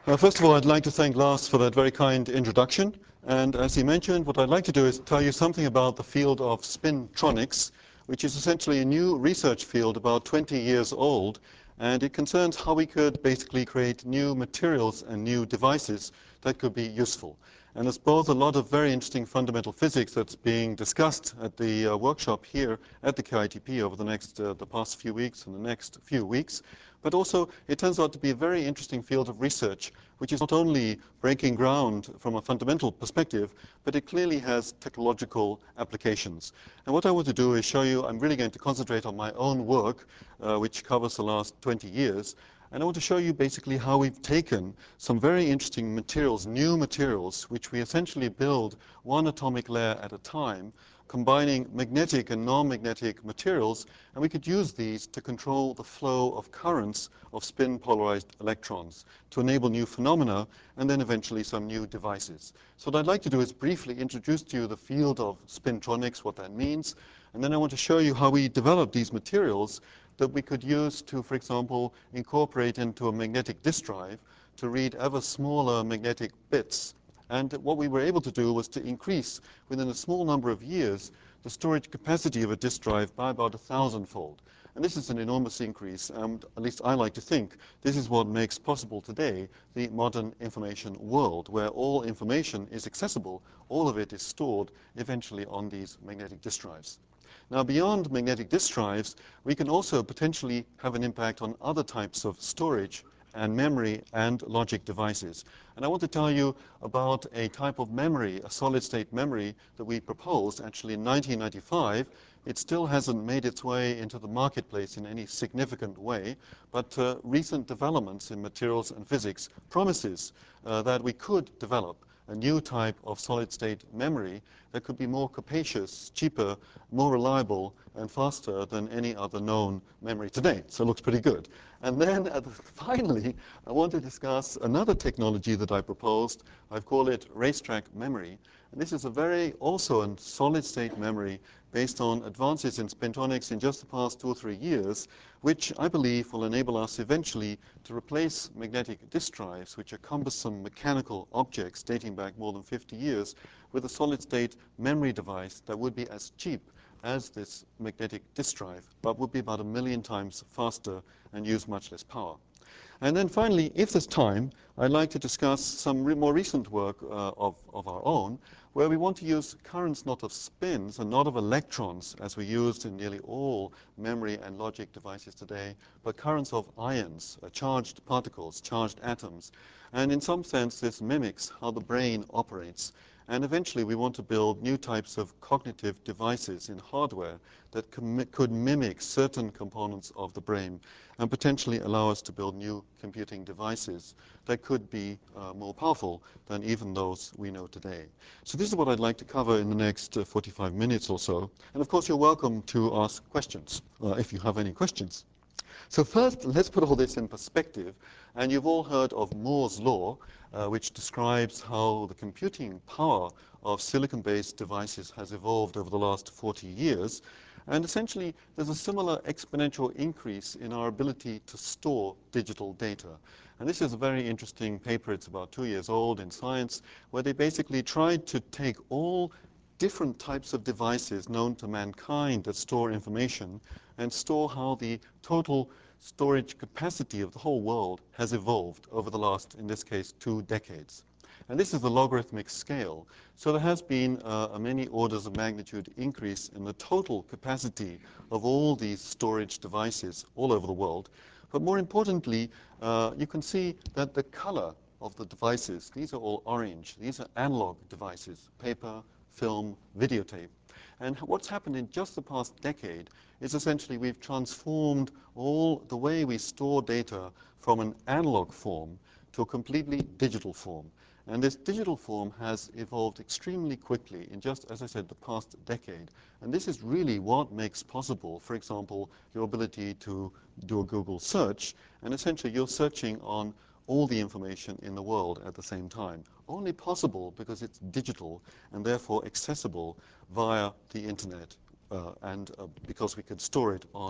First of all, I'd like to thank Lars for that very kind introduction. And as he mentioned, what I'd like to do is tell you something about the field of spintronics, which is essentially a new research field about 20 years old. And it concerns how we could basically create new materials and new devices that could be useful. And there's both a lot of very interesting fundamental physics that's being discussed at the workshop here at the KITP over the past few weeks and the next few weeks. But also, it turns out to be a very interesting field of research, which is not only breaking ground from a fundamental perspective, but it clearly has technological applications. And what I want to do is show you, I'm really going to concentrate on my own work, which covers the last 20 years. And I want to show you basically how we've taken some very interesting materials, new materials, which we essentially build one atomic layer at a time, combining magnetic and non-magnetic materials, and we could use these to control the flow of currents of spin-polarized electrons to enable new phenomena and then eventually some new devices. So what I'd like to do is briefly introduce to you the field of spintronics, what that means, and then I want to show you how we developed these materials that we could use to, for example, incorporate into a magnetic disk drive to read ever smaller magnetic bits. And what we were able to do was to increase, within a small number of years, the storage capacity of a disk drive by about 1,000-fold. And this is an enormous increase, and at least I like to think this is what makes possible today the modern information world, where all information is accessible, all of it is stored eventually on these magnetic disk drives. Now, beyond magnetic disk drives, we can also potentially have an impact on other types of storage and memory and logic devices. And I want to tell you about a type of memory, a solid-state memory, that we proposed actually in 1995. It still hasn't made its way into the marketplace in any significant way, but recent developments in materials and physics promises that we could develop a new type of solid-state memory that could be more capacious, cheaper, more reliable, and faster than any other known memory today. So it looks pretty good. And then finally, I want to discuss another technology that I proposed. I've called it racetrack memory. And this is a very also a solid-state memory based on advances in spintronics in just the past 2 or 3 years, which I believe will enable us eventually to replace magnetic disk drives, which are cumbersome mechanical objects dating back more than 50 years, with a solid-state memory device that would be as cheap as this magnetic disk drive, but would be about 1 million times faster and use much less power. And then finally, if there's time, I'd like to discuss some more recent work of our own, where we want to use currents not of spins and not of electrons, as we used in nearly all memory and logic devices today, but currents of ions, charged particles, charged atoms. And in some sense, this mimics how the brain operates. And eventually, we want to build new types of cognitive devices in hardware that could mimic certain components of the brain and potentially allow us to build new computing devices that could be more powerful than even those we know today. So this is what I'd like to cover in the next 45 minutes or so. And of course, you're welcome to ask questions if you have any questions. So first, let's put all this in perspective. And you've all heard of Moore's law, which describes how the computing power of silicon-based devices has evolved over the last 40 years. And essentially, there's a similar exponential increase in our ability to store digital data. And this is a very interesting paper. It's about 2 years old in Science, where they basically tried to take all different types of devices known to mankind that store information and store how the total storage capacity of the whole world has evolved over the last, in this case, 2 decades. And this is the logarithmic scale. So there has been a many orders of magnitude increase in the total capacity of all these storage devices all over the world. But more importantly, you can see that the color of the devices, these are all orange. These are analog devices, paper, film, videotape. And what's happened in just the past decade is essentially we've transformed all the way we store data from an analog form to a completely digital form. And this digital form has evolved extremely quickly in just, as I said, the past decade. And this is really what makes possible, for example, your ability to do a Google search. And essentially, you're searching on all the information in the world at the same time. Only possible because it's digital and therefore accessible via the internet and because we can store it on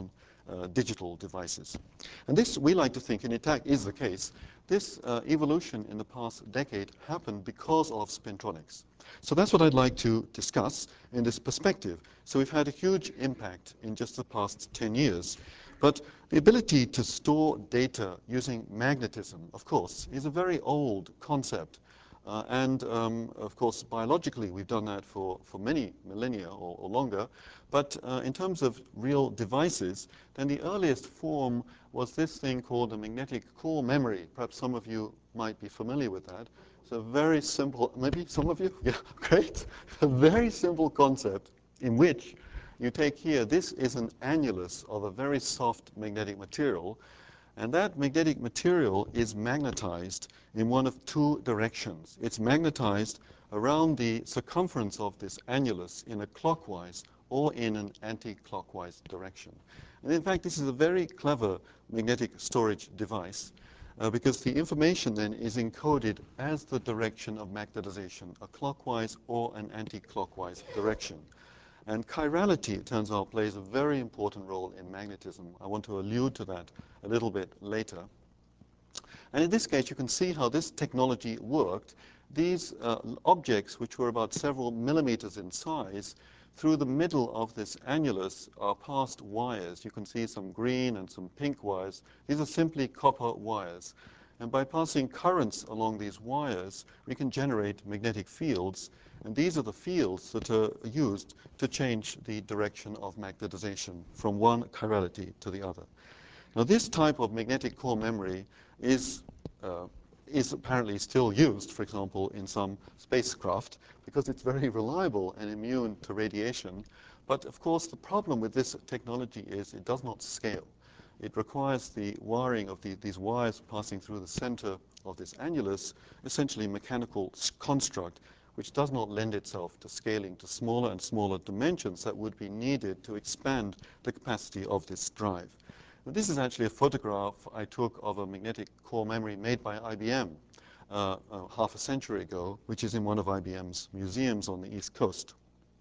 digital devices. And this, we like to think, and in fact is the case, this evolution in the past decade happened because of spintronics. So that's what I'd like to discuss in this perspective. So we've had a huge impact in just the past 10 years. But the ability to store data using magnetism, of course, is a very old concept. Of course, biologically, we've done that for many millennia or longer. But in terms of real devices, then the earliest form was this thing called a magnetic core memory. Perhaps some of you might be familiar with that. It's a very simple, maybe some of you? Yeah, great. A very simple concept in which you take here, this is an annulus of a very soft magnetic material, and that magnetic material is magnetized in one of two directions. It's magnetized around the circumference of this annulus in a clockwise or in an anti-clockwise direction. And in fact, this is a very clever magnetic storage device because the information then is encoded as the direction of magnetization, a clockwise or an anti-clockwise direction. And chirality, it turns out, plays a very important role in magnetism. I want to allude to that a little bit later. And in this case, you can see how this technology worked. These objects, which were about several millimeters in size, through the middle of this annulus are passed wires. You can see some green and some pink wires. These are simply copper wires. And by passing currents along these wires, we can generate magnetic fields. And these are the fields that are used to change the direction of magnetization from one chirality to the other. Now, this type of magnetic core memory is apparently still used, for example, in some spacecraft because it's very reliable and immune to radiation. But of course, the problem with this technology is it does not scale. It requires the wiring of these wires passing through the center of this annulus, essentially a mechanical construct, which does not lend itself to scaling to smaller and smaller dimensions that would be needed to expand the capacity of this drive. Now, this is actually a photograph I took of a magnetic core memory made by IBM half a century ago, which is in one of IBM's museums on the East Coast.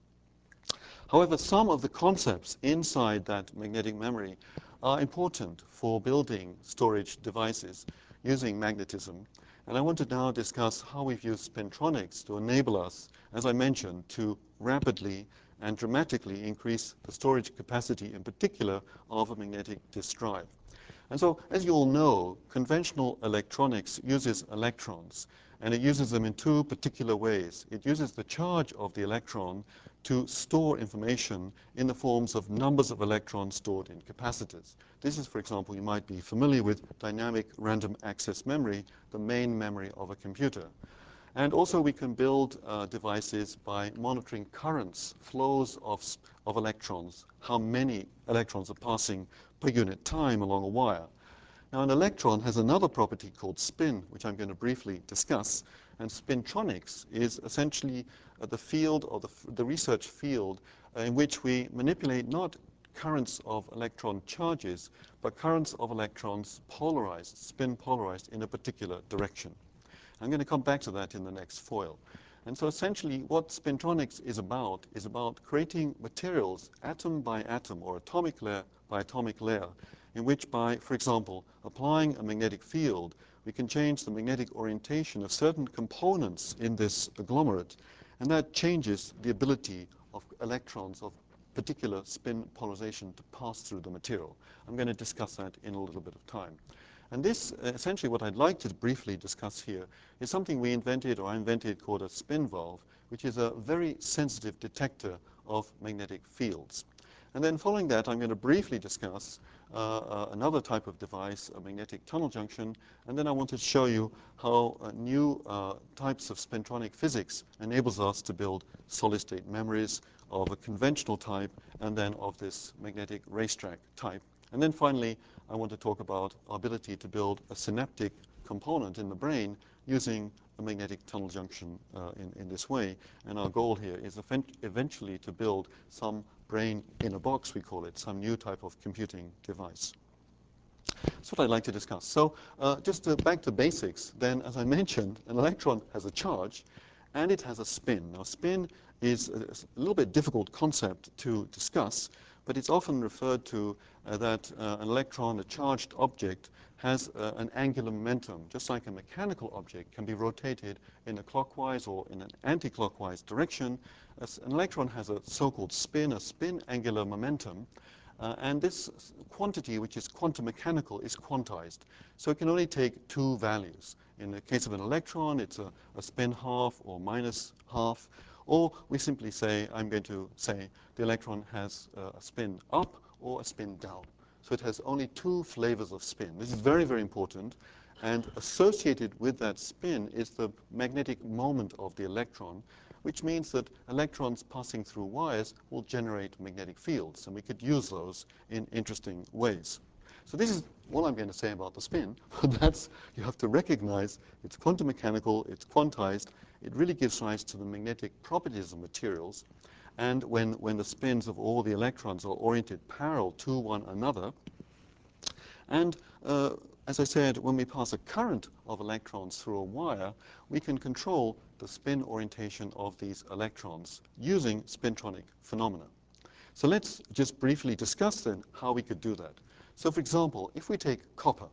However, some of the concepts inside that magnetic memory are important for building storage devices using magnetism. And I want to now discuss how we've used spintronics to enable us, as I mentioned, to rapidly and dramatically increase the storage capacity, in particular, of a magnetic disk drive. And so, as you all know, conventional electronics uses electrons, and it uses them in two particular ways. It uses the charge of the electron to store information in the forms of numbers of electrons stored in capacitors. This is, for example, you might be familiar with dynamic random access memory, the main memory of a computer. And also we can build devices by monitoring currents, flows of electrons, how many electrons are passing per unit time along a wire. Now, an electron has another property called spin, which I'm going to briefly discuss. And spintronics is essentially the field, or the research field, in which we manipulate not currents of electron charges, but currents of electrons polarized, spin polarized in a particular direction. I'm going to come back to that in the next foil. And so essentially what spintronics is about creating materials atom by atom or atomic layer by atomic layer, in which by, for example, applying a magnetic field, we can change the magnetic orientation of certain components in this agglomerate, and that changes the ability of electrons of particular spin polarization to pass through the material. I'm going to discuss that in a little bit of time. And this, essentially what I'd like to briefly discuss here, is something we invented, or I invented, called a spin valve, which is a very sensitive detector of magnetic fields. And then following that, I'm going to briefly discuss another type of device, a magnetic tunnel junction, and then I want to show you how new types of spintronic physics enables us to build solid-state memories of a conventional type and then of this magnetic racetrack type. And then finally, I want to talk about our ability to build a synaptic component in the brain using a magnetic tunnel junction in this way. And our goal here is eventually to build some brain in a box, we call it, some new type of computing device. That's what I'd like to discuss. So back to basics, then, as I mentioned, an electron has a charge and it has a spin. Now, spin is a little bit difficult concept to discuss, but it's often referred to that an electron, a charged object, has an angular momentum, just like a mechanical object can be rotated in a clockwise or in an anti-clockwise direction. As an electron has a so-called spin, a spin angular momentum, and this quantity, which is quantum mechanical, is quantized. So it can only take two values. In the case of an electron, it's a spin half or minus half. Or we simply say, I'm going to say the electron has a spin up or a spin down. So it has only two flavors of spin. This is very, very important. And associated with that spin is the magnetic moment of the electron, which means that electrons passing through wires will generate magnetic fields. And we could use those in interesting ways. So this is all I'm going to say about the spin. That's, you have to recognize it's quantum mechanical, it's quantized. It really gives rise to the magnetic properties of materials. And when the spins of all the electrons are oriented parallel to one another, and as I said, when we pass a current of electrons through a wire, we can control the spin orientation of these electrons using spintronic phenomena. So let's just briefly discuss then how we could do that. So for example, if we take copper,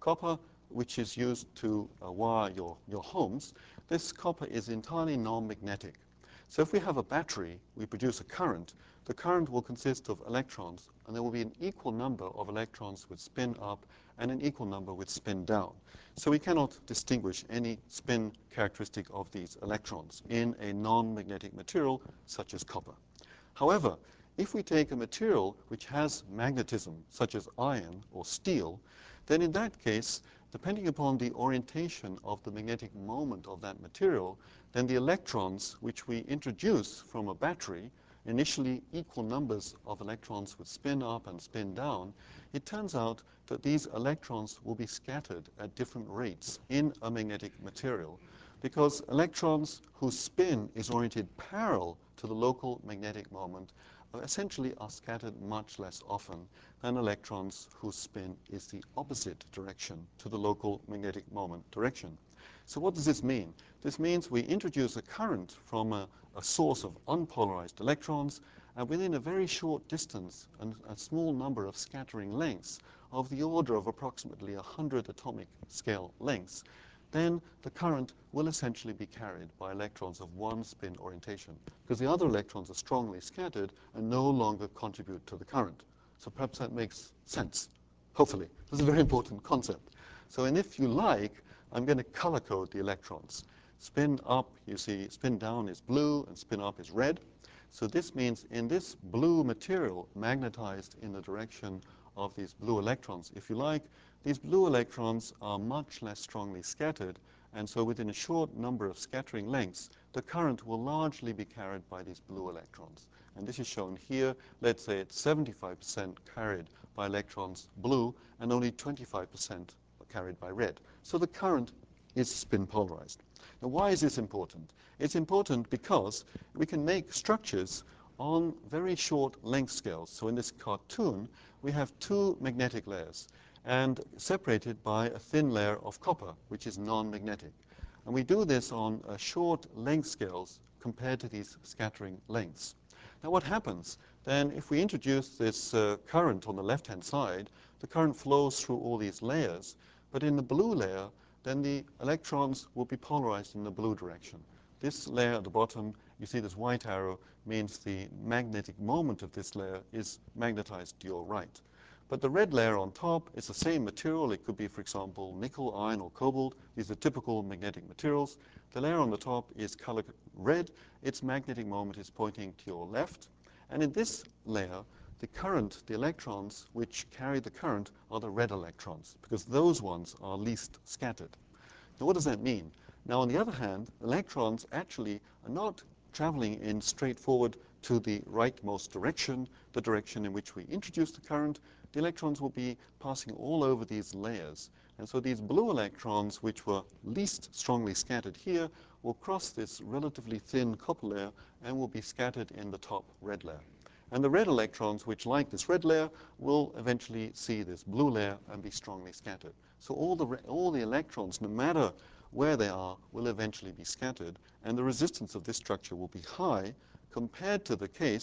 which is used to wire your homes, this copper is entirely non-magnetic. So if we have a battery, we produce a current. The current will consist of electrons, and there will be an equal number of electrons with spin up and an equal number with spin down. So we cannot distinguish any spin characteristic of these electrons in a non-magnetic material such as copper. However, if we take a material which has magnetism, such as iron or steel, then in that case, depending upon the orientation of the magnetic moment of that material, then the electrons which we introduce from a battery, initially equal numbers of electrons with spin up and spin down, it turns out that these electrons will be scattered at different rates in a magnetic material, because electrons whose spin is oriented parallel to the local magnetic moment essentially are scattered much less often than electrons whose spin is the opposite direction to the local magnetic moment direction. So what does this mean? This means we introduce a current from a source of unpolarized electrons, and within a very short distance and a small number of scattering lengths of the order of approximately 100 atomic scale lengths, then the current will essentially be carried by electrons of one spin orientation, because the other electrons are strongly scattered and no longer contribute to the current. So perhaps that makes sense. Hopefully. This is a very important concept. So, and if you like, I'm going to color code the electrons. Spin up, you see, spin down is blue and spin up is red. So this means in this blue material magnetized in the direction of these blue electrons, if you like, these blue electrons are much less strongly scattered, and so within a short number of scattering lengths, the current will largely be carried by these blue electrons. And this is shown here. Let's say it's 75% carried by electrons blue and only 25% carried by red. So the current is spin polarized. Now, why is this important? It's important because we can make structures on very short length scales. So in this cartoon, we have two magnetic layers and separated by a thin layer of copper, which is non-magnetic. And we do this on short length scales compared to these scattering lengths. Now what happens? Then if we introduce this current on the left-hand side, the current flows through all these layers. But in the blue layer, then the electrons will be polarized in the blue direction. This layer at the bottom, you see this white arrow, means the magnetic moment of this layer is magnetized to your right. But the red layer on top is the same material. It could be, for example, nickel, iron, or cobalt. These are typical magnetic materials. The layer on the top is colored red. Its magnetic moment is pointing to your left. And in this layer, the current, the electrons which carry the current are the red electrons, because those ones are least scattered. Now, what does that mean? Now, on the other hand, electrons actually are not traveling in straightforward to the rightmost direction, the direction in which we introduce the current. The electrons will be passing all over these layers. And so these blue electrons, which were least strongly scattered here, will cross this relatively thin copper layer and will be scattered in the top red layer. And the red electrons, which like this red layer, will eventually see this blue layer and be strongly scattered. So all the electrons, no matter where they are, will eventually be scattered. And the resistance of this structure will be high compared to the case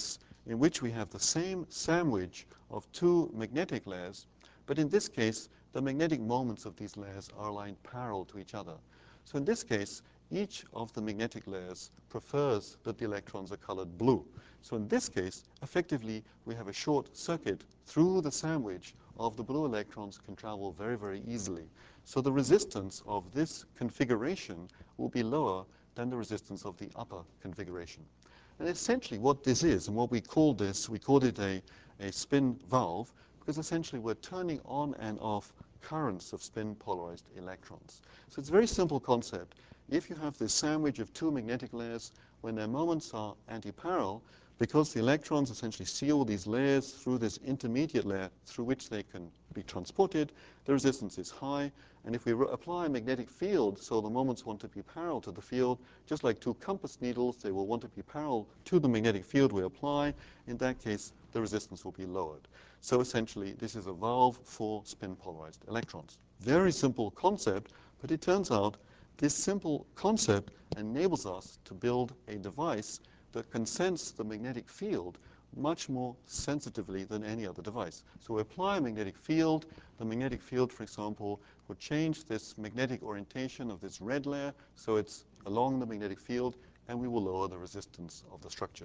in which we have the same sandwich of two magnetic layers, but in this case, the magnetic moments of these layers are aligned parallel to each other. So in this case, each of the magnetic layers prefers that the electrons are colored blue. So in this case, effectively, we have a short circuit through the sandwich of the blue electrons can travel very, very easily. So the resistance of this configuration will be lower than the resistance of the upper configuration. And essentially what this is, and what we call this, we called it a spin valve, because essentially we're turning on and off currents of spin polarized electrons. So it's a very simple concept. If you have this sandwich of two magnetic layers, when their moments are antiparallel, because the electrons essentially seal these layers through this intermediate layer through which they can be transported, the resistance is high. And if we apply a magnetic field, so the moments want to be parallel to the field, just like two compass needles, they will want to be parallel to the magnetic field we apply. In that case, the resistance will be lowered. So essentially, this is a valve for spin polarized electrons. Very simple concept, but it turns out this simple concept enables us to build a device that can sense the magnetic field much more sensitively than any other device. So we apply a magnetic field. The magnetic field, for example, would change this magnetic orientation of this red layer, so it's along the magnetic field, and we will lower the resistance of the structure.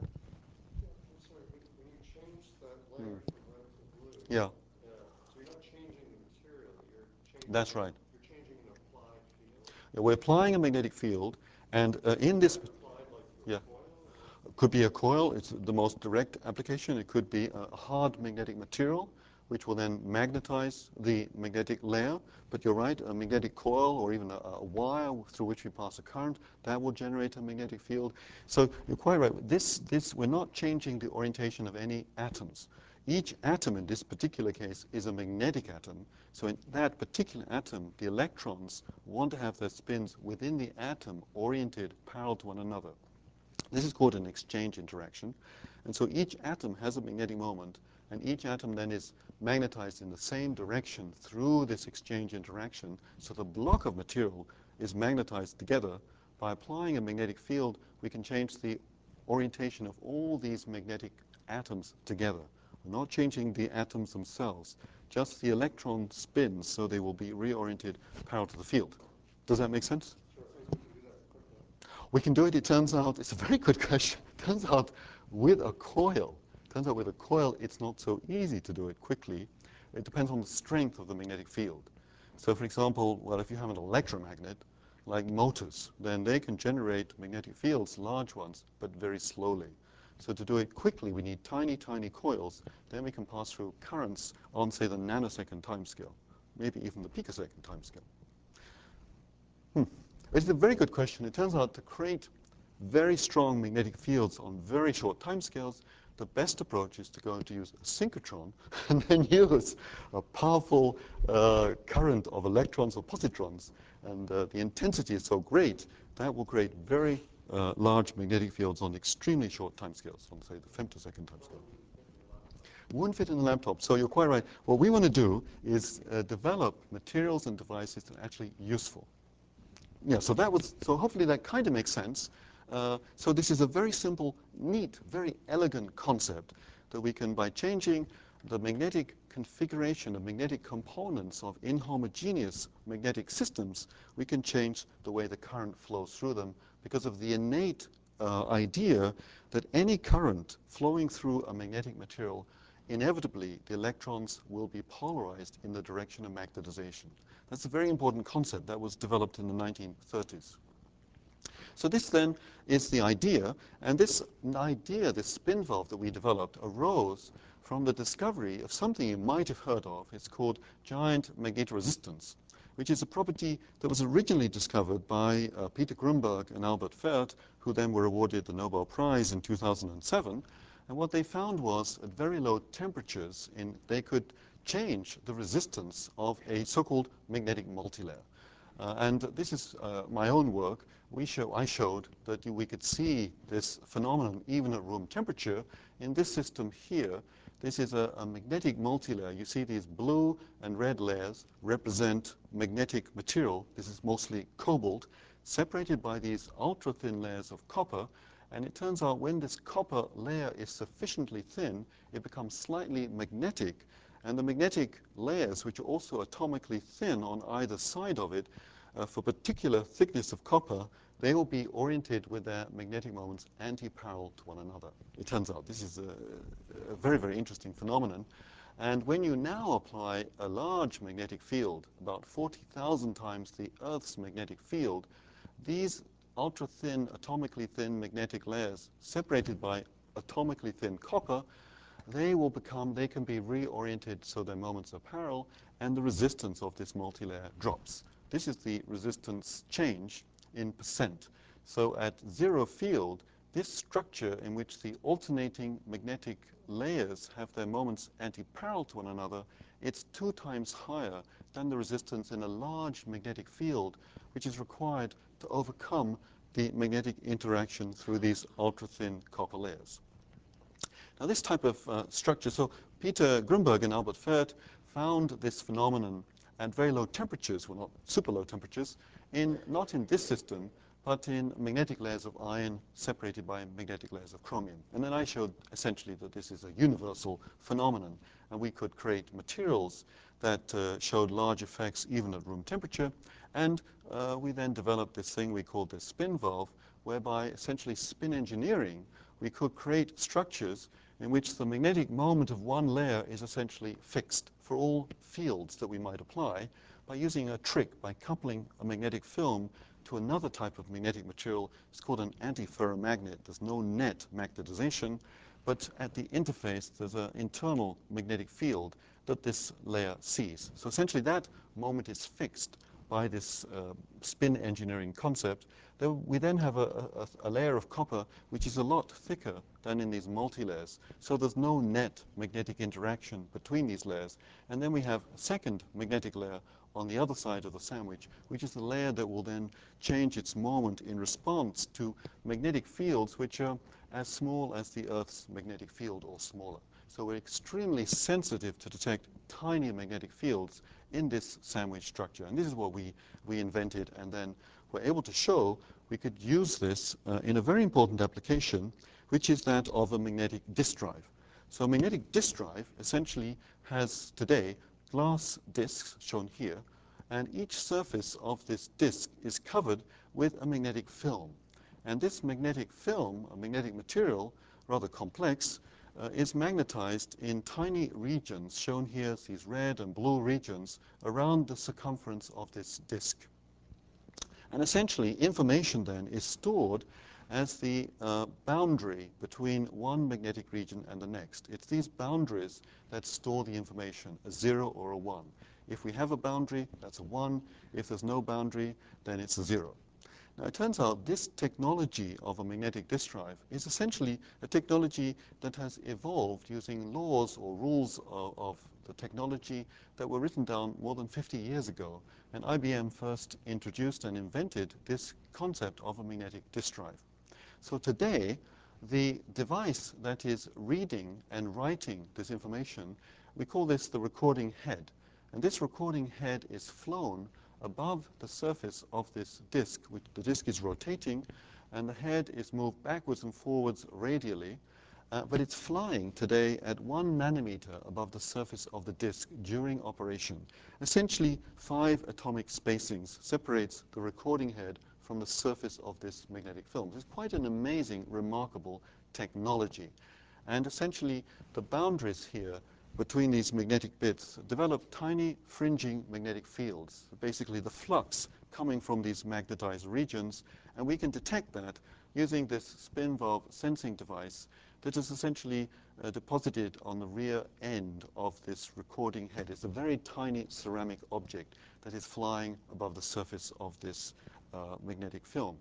I'm sorry, when you change that layer from red to blue, Yeah, so you're not changing the material, that's right. you're changing an applied field? Yeah, we're applying a magnetic field, and in this, Applied like through yeah, a coil? Or? could be a coil. It's the most direct application. It could be a hard magnetic material, which will then magnetize the magnetic layer. But you're right, a magnetic coil or even a wire through which we pass a current, that will generate a magnetic field. So you're quite right. We're not changing the orientation of any atoms. Each atom in this particular case is a magnetic atom. So in that particular atom, the electrons want to have their spins within the atom oriented parallel to one another. This is called an exchange interaction. And so each atom has a magnetic moment, and each atom then is magnetized in the same direction through this exchange interaction. So the block of material is magnetized together. By applying a magnetic field, we can change the orientation of all these magnetic atoms together. We're not changing the atoms themselves, just the electron spins, so they will be reoriented parallel to the field. Does that make sense? Sure, and we can do that quickly. We can do it, it turns out, it's a very good question. It turns out with a coil, it's not so easy to do it quickly. It depends on the strength of the magnetic field. So for example, well, if you have an electromagnet, like motors, then they can generate magnetic fields, large ones, but very slowly. So to do it quickly, we need tiny, tiny coils. Then we can pass through currents on, say, the nanosecond timescale, maybe even the picosecond timescale. It's a very good question. It turns out to create very strong magnetic fields on very short timescales, the best approach is to go and to use a synchrotron and then use a powerful current of electrons or positrons. And the intensity is so great that will create very large magnetic fields on extremely short timescales, on, say, the femtosecond timescale. Wouldn't fit in the laptop. So you're quite right. What we want to do is develop materials and devices that are actually useful. Yeah, so hopefully that kind of makes sense. So this is a very simple, neat, very elegant concept that we can, by changing the magnetic configuration of magnetic components of inhomogeneous magnetic systems, we can change the way the current flows through them because of the innate idea that any current flowing through a magnetic material, inevitably the electrons will be polarized in the direction of magnetization. That's a very important concept that was developed in the 1930s. So this then is the idea, and this idea, this spin valve that we developed, arose from the discovery of something you might have heard of. It's called giant magnetoresistance, which is a property that was originally discovered by Peter Grunberg and Albert Fert, who then were awarded the Nobel Prize in 2007. And what they found was, at very low temperatures, they could change the resistance of a so-called magnetic multilayer. And this is my own work. I showed that we could see this phenomenon even at room temperature. In this system here, this is a magnetic multilayer. You see these blue and red layers represent magnetic material. This is mostly cobalt, separated by these ultra-thin layers of copper. And it turns out when this copper layer is sufficiently thin, it becomes slightly magnetic. And the magnetic layers, which are also atomically thin on either side of it, for particular thickness of copper, they will be oriented with their magnetic moments anti-parallel to one another. It turns out this is a very, very interesting phenomenon. And when you now apply a large magnetic field, about 40,000 times the Earth's magnetic field, these ultra-thin, atomically thin magnetic layers, separated by atomically thin copper, they can be reoriented so their moments are parallel, and the resistance of this multilayer drops. This is the resistance change in percent. So at zero field, this structure in which the alternating magnetic layers have their moments anti-parallel to one another, it's 2 times higher than the resistance in a large magnetic field, which is required to overcome the magnetic interaction through these ultra-thin copper layers. Now this type of structure, so Peter Grunberg and Albert Fert found this phenomenon at very low temperatures, well not super low temperatures, not in this system, but in magnetic layers of iron separated by magnetic layers of chromium. And then I showed essentially that this is a universal phenomenon, and we could create materials that showed large effects even at room temperature. And we then developed this thing we called the spin valve, whereby essentially spin engineering, we could create structures in which the magnetic moment of one layer is essentially fixed for all fields that we might apply by using a trick, by coupling a magnetic film to another type of magnetic material. It's called an antiferromagnet. There's no net magnetization, but at the interface there's an internal magnetic field that this layer sees. So essentially that moment is fixed by this spin engineering concept. We then have a layer of copper which is a lot thicker than in these multi-layers. So there's no net magnetic interaction between these layers. And then we have a second magnetic layer on the other side of the sandwich, which is the layer that will then change its moment in response to magnetic fields which are as small as the Earth's magnetic field or smaller. So we're extremely sensitive to detect tiny magnetic fields in this sandwich structure. And this is what we invented, and then we're able to show we could use this in a very important application, which is that of a magnetic disk drive. So a magnetic disk drive essentially has today glass disks shown here, and each surface of this disk is covered with a magnetic film. And this magnetic film, a magnetic material, rather complex, is magnetized in tiny regions, shown here as these red and blue regions, around the circumference of this disk. And essentially, information then is stored as the boundary between one magnetic region and the next. It's these boundaries that store the information, a 0 or a 1. If we have a boundary, that's a 1. If there's no boundary, then it's a 0. Now, it turns out this technology of a magnetic disk drive is essentially a technology that has evolved using laws or rules of the technology that were written down more than 50 years ago. And IBM first introduced and invented this concept of a magnetic disk drive. So today, the device that is reading and writing this information, we call this the recording head. And this recording head is flown above the surface of this disk, which the disk is rotating, and the head is moved backwards and forwards radially, but it's flying today at 1 nanometer above the surface of the disk during operation. Essentially, 5 atomic spacings separates the recording head from the surface of this magnetic film. It's quite an amazing, remarkable technology. And essentially, the boundaries here between these magnetic bits develop tiny fringing magnetic fields, basically the flux coming from these magnetized regions, and we can detect that using this spin valve sensing device that is essentially deposited on the rear end of this recording head. It's a very tiny ceramic object that is flying above the surface of this magnetic film.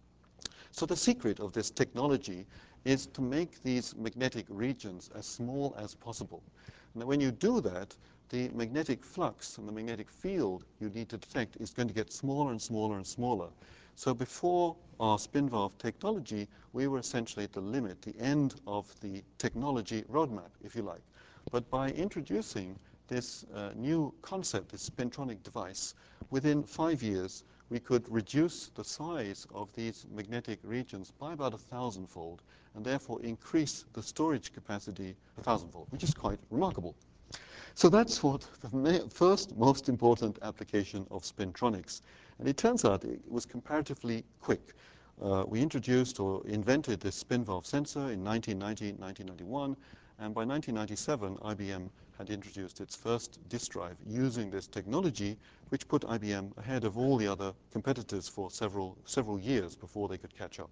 So the secret of this technology is to make these magnetic regions as small as possible. Now, when you do that, the magnetic flux and the magnetic field you need to detect is going to get smaller and smaller and smaller. So before our spin valve technology, we were essentially at the limit, the end of the technology roadmap, if you like. But by introducing this new concept, this spintronic device, within 5 years, we could reduce the size of these magnetic regions by about 1,000-fold, and therefore increase the storage capacity 1,000-fold, which is quite remarkable. So that's what the first most important application of spintronics. And it turns out it was comparatively quick. We introduced or invented this spin valve sensor in 1990, 1991, and by 1997, IBM had introduced its first disk drive using this technology, which put IBM ahead of all the other competitors for several years before they could catch up.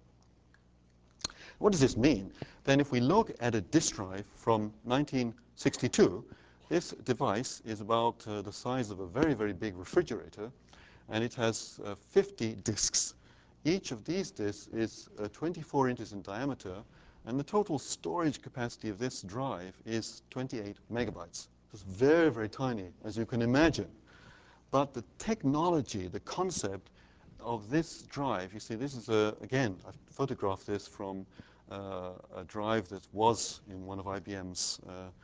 What does this mean? Then if we look at a disk drive from 1962, this device is about the size of a very, very big refrigerator, and it has 50 disks. Each of these disks is 24 inches in diameter, and the total storage capacity of this drive is 28 megabytes. It's very, very tiny, as you can imagine. But the technology, the concept of this drive, you see, this is, again, I've photographed this from a drive that was in one of IBM's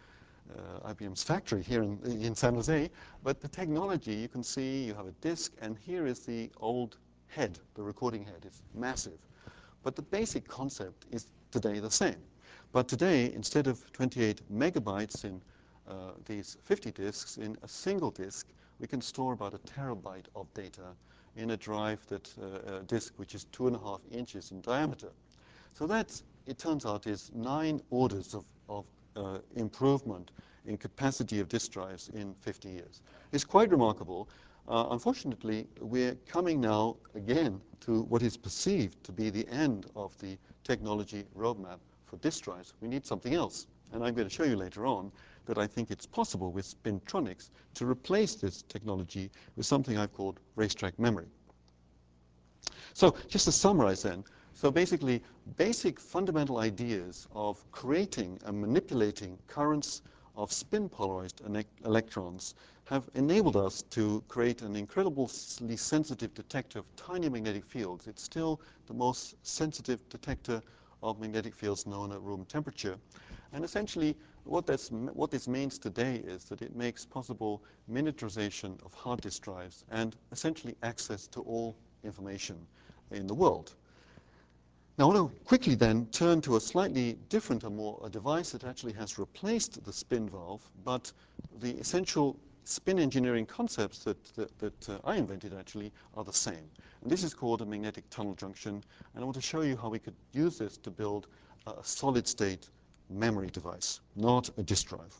factory here in San Jose. But the technology, you can see you have a disk, and here is the old head, the recording head. It's massive. But the basic concept is today the same. But today, instead of 28 megabytes in these 50 disks, in a single disk, we can store about a terabyte of data in a drive a disk which is 2.5 inches in diameter. So that, it turns out, is 9 orders of improvement in capacity of disk drives in 50 years. It's quite remarkable. Unfortunately, we're coming now again to what is perceived to be the end of the technology roadmap for disk drives. We need something else. And I'm going to show you later on that I think it's possible with spintronics to replace this technology with something I've called racetrack memory. So just to summarize then, so basically, basic fundamental ideas of creating and manipulating currents of spin-polarized electrons have enabled us to create an incredibly sensitive detector of tiny magnetic fields. It's still the most sensitive detector of magnetic fields known at room temperature. And essentially, what this means today is that it makes possible miniaturization of hard disk drives and essentially access to all information in the world. Now, I want to quickly then turn to a slightly different a device that actually has replaced the spin valve, but the essential spin engineering concepts that I invented actually are the same. And this is called a magnetic tunnel junction, and I want to show you how we could use this to build a solid-state memory device, not a disk drive.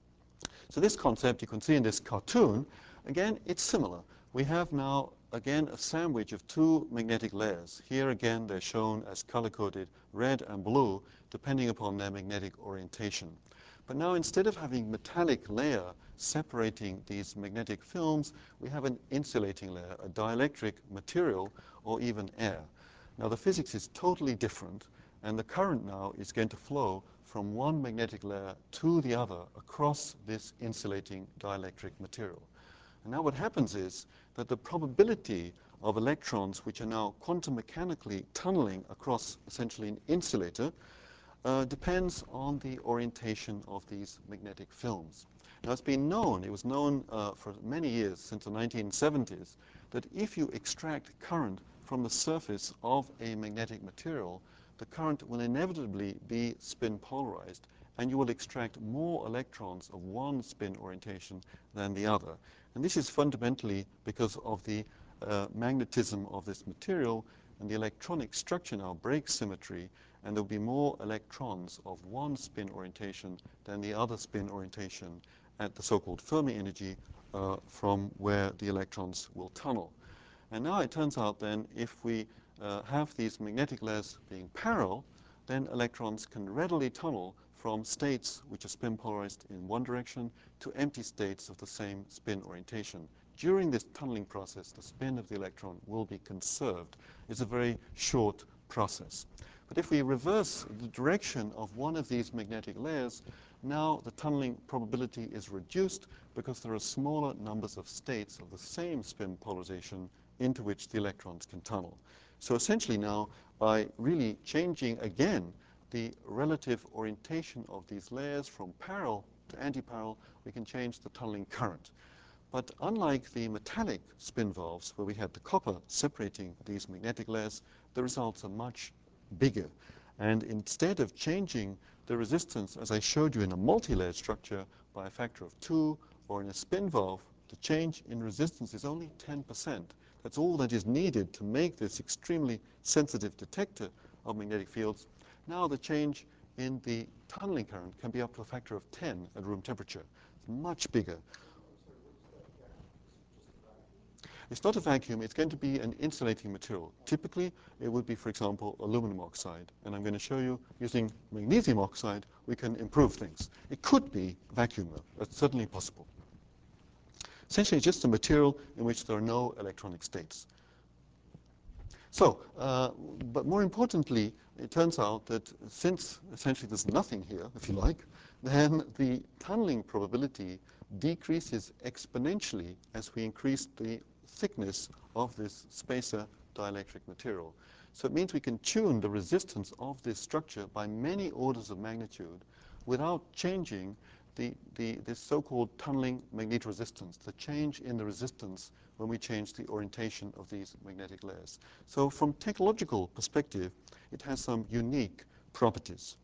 So this concept you can see in this cartoon. Again, it's similar. We have now, again, a sandwich of 2 magnetic layers. Here again, they're shown as color-coded red and blue, depending upon their magnetic orientation. But now, instead of having metallic layer separating these magnetic films, we have an insulating layer, a dielectric material, or even air. Now, the physics is totally different, and the current now is going to flow from one magnetic layer to the other across this insulating dielectric material. And now what happens is that the probability of electrons which are now quantum mechanically tunneling across essentially an insulator depends on the orientation of these magnetic films. Now, it's been known, it was known for many years, since the 1970s, that if you extract current from the surface of a magnetic material, the current will inevitably be spin polarized, and you will extract more electrons of one spin orientation than the other. And this is fundamentally because of the magnetism of this material, and the electronic structure now breaks symmetry, and there'll be more electrons of one spin orientation than the other spin orientation at the so-called Fermi energy from where the electrons will tunnel. And now it turns out then, if we have these magnetic layers being parallel, then electrons can readily tunnel from states which are spin polarized in one direction to empty states of the same spin orientation. During this tunneling process, the spin of the electron will be conserved. It's a very short process. But if we reverse the direction of one of these magnetic layers, now the tunneling probability is reduced because there are smaller numbers of states of the same spin polarization into which the electrons can tunnel. So essentially now, by really changing again the relative orientation of these layers from parallel to antiparallel, we can change the tunneling current. But unlike the metallic spin valves, where we had the copper separating these magnetic layers, the results are much bigger. And instead of changing the resistance, as I showed you in a multi-layered structure, by a factor of 2, or in a spin valve, the change in resistance is only 10%. That's all that is needed to make this extremely sensitive detector of magnetic fields. Now the change in the tunneling current can be up to a factor of 10 at room temperature. It's much bigger. It's not a vacuum, it's going to be an insulating material. Typically, it would be, for example, aluminum oxide. And I'm going to show you, using magnesium oxide, we can improve things. It could be vacuum, though. That's certainly possible. Essentially, it's just a material in which there are no electronic states. So, but more importantly, it turns out that since essentially there's nothing here, if you like, then the tunneling probability decreases exponentially as we increase the thickness of this spacer dielectric material. So it means we can tune the resistance of this structure by many orders of magnitude without changing this so-called tunneling magnetoresistance, the change in the resistance when we change the orientation of these magnetic layers. So from technological perspective, it has some unique properties.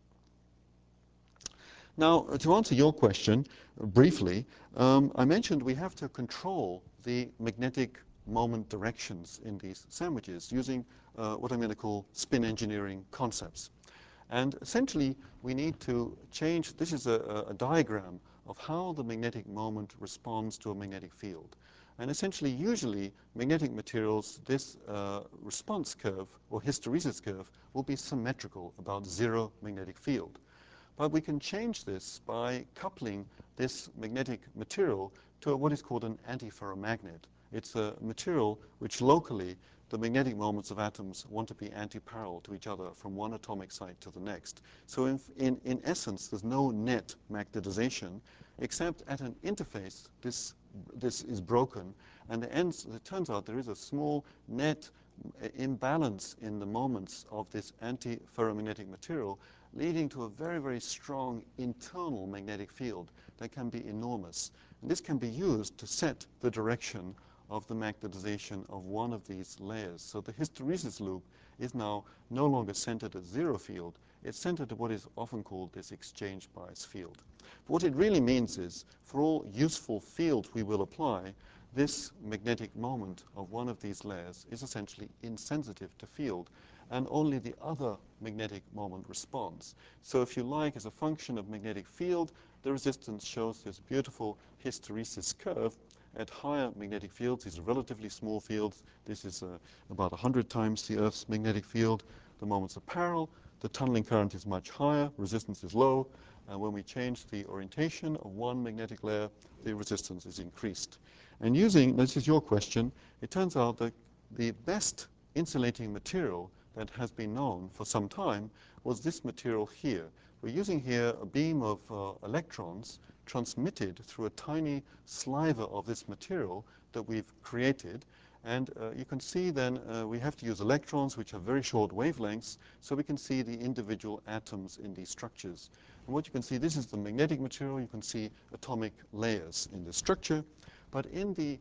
Now, to answer your question briefly, I mentioned we have to control the magnetic moment directions in these sandwiches using what I'm going to call spin engineering concepts. And essentially, we need to change, this is a diagram of how the magnetic moment responds to a magnetic field. And essentially, usually, magnetic materials, this response curve, or hysteresis curve, will be symmetrical, about 0 magnetic field. But we can change this by coupling this magnetic material to what is called an antiferromagnet. It's a material which locally the magnetic moments of atoms want to be anti-parallel to each other from one atomic site to the next. So in essence, there's no net magnetization, except at an interface, this is broken, and it turns out there is a small net imbalance in the moments of this antiferromagnetic material, leading to a very, very strong internal magnetic field that can be enormous. And this can be used to set the direction of the magnetization of one of these layers. So the hysteresis loop is now no longer centered at 0 field. It's centered at what is often called this exchange bias field. But what it really means is, for all useful fields we will apply, this magnetic moment of one of these layers is essentially insensitive to field, and only the other magnetic moment responds. So if you like, as a function of magnetic field, the resistance shows this beautiful hysteresis curve. At higher magnetic fields, these are relatively small fields. This is about 100 times the Earth's magnetic field. The moments are parallel. The tunneling current is much higher. Resistance is low. And when we change the orientation of one magnetic layer, the resistance is increased. And this is your question, it turns out that the best insulating material that has been known for some time was this material here. We're using here a beam of electrons transmitted through a tiny sliver of this material that we've created. And you can see then we have to use electrons, which have very short wavelengths, so we can see the individual atoms in these structures. And what you can see, this is the magnetic material. You can see atomic layers in the structure. But in the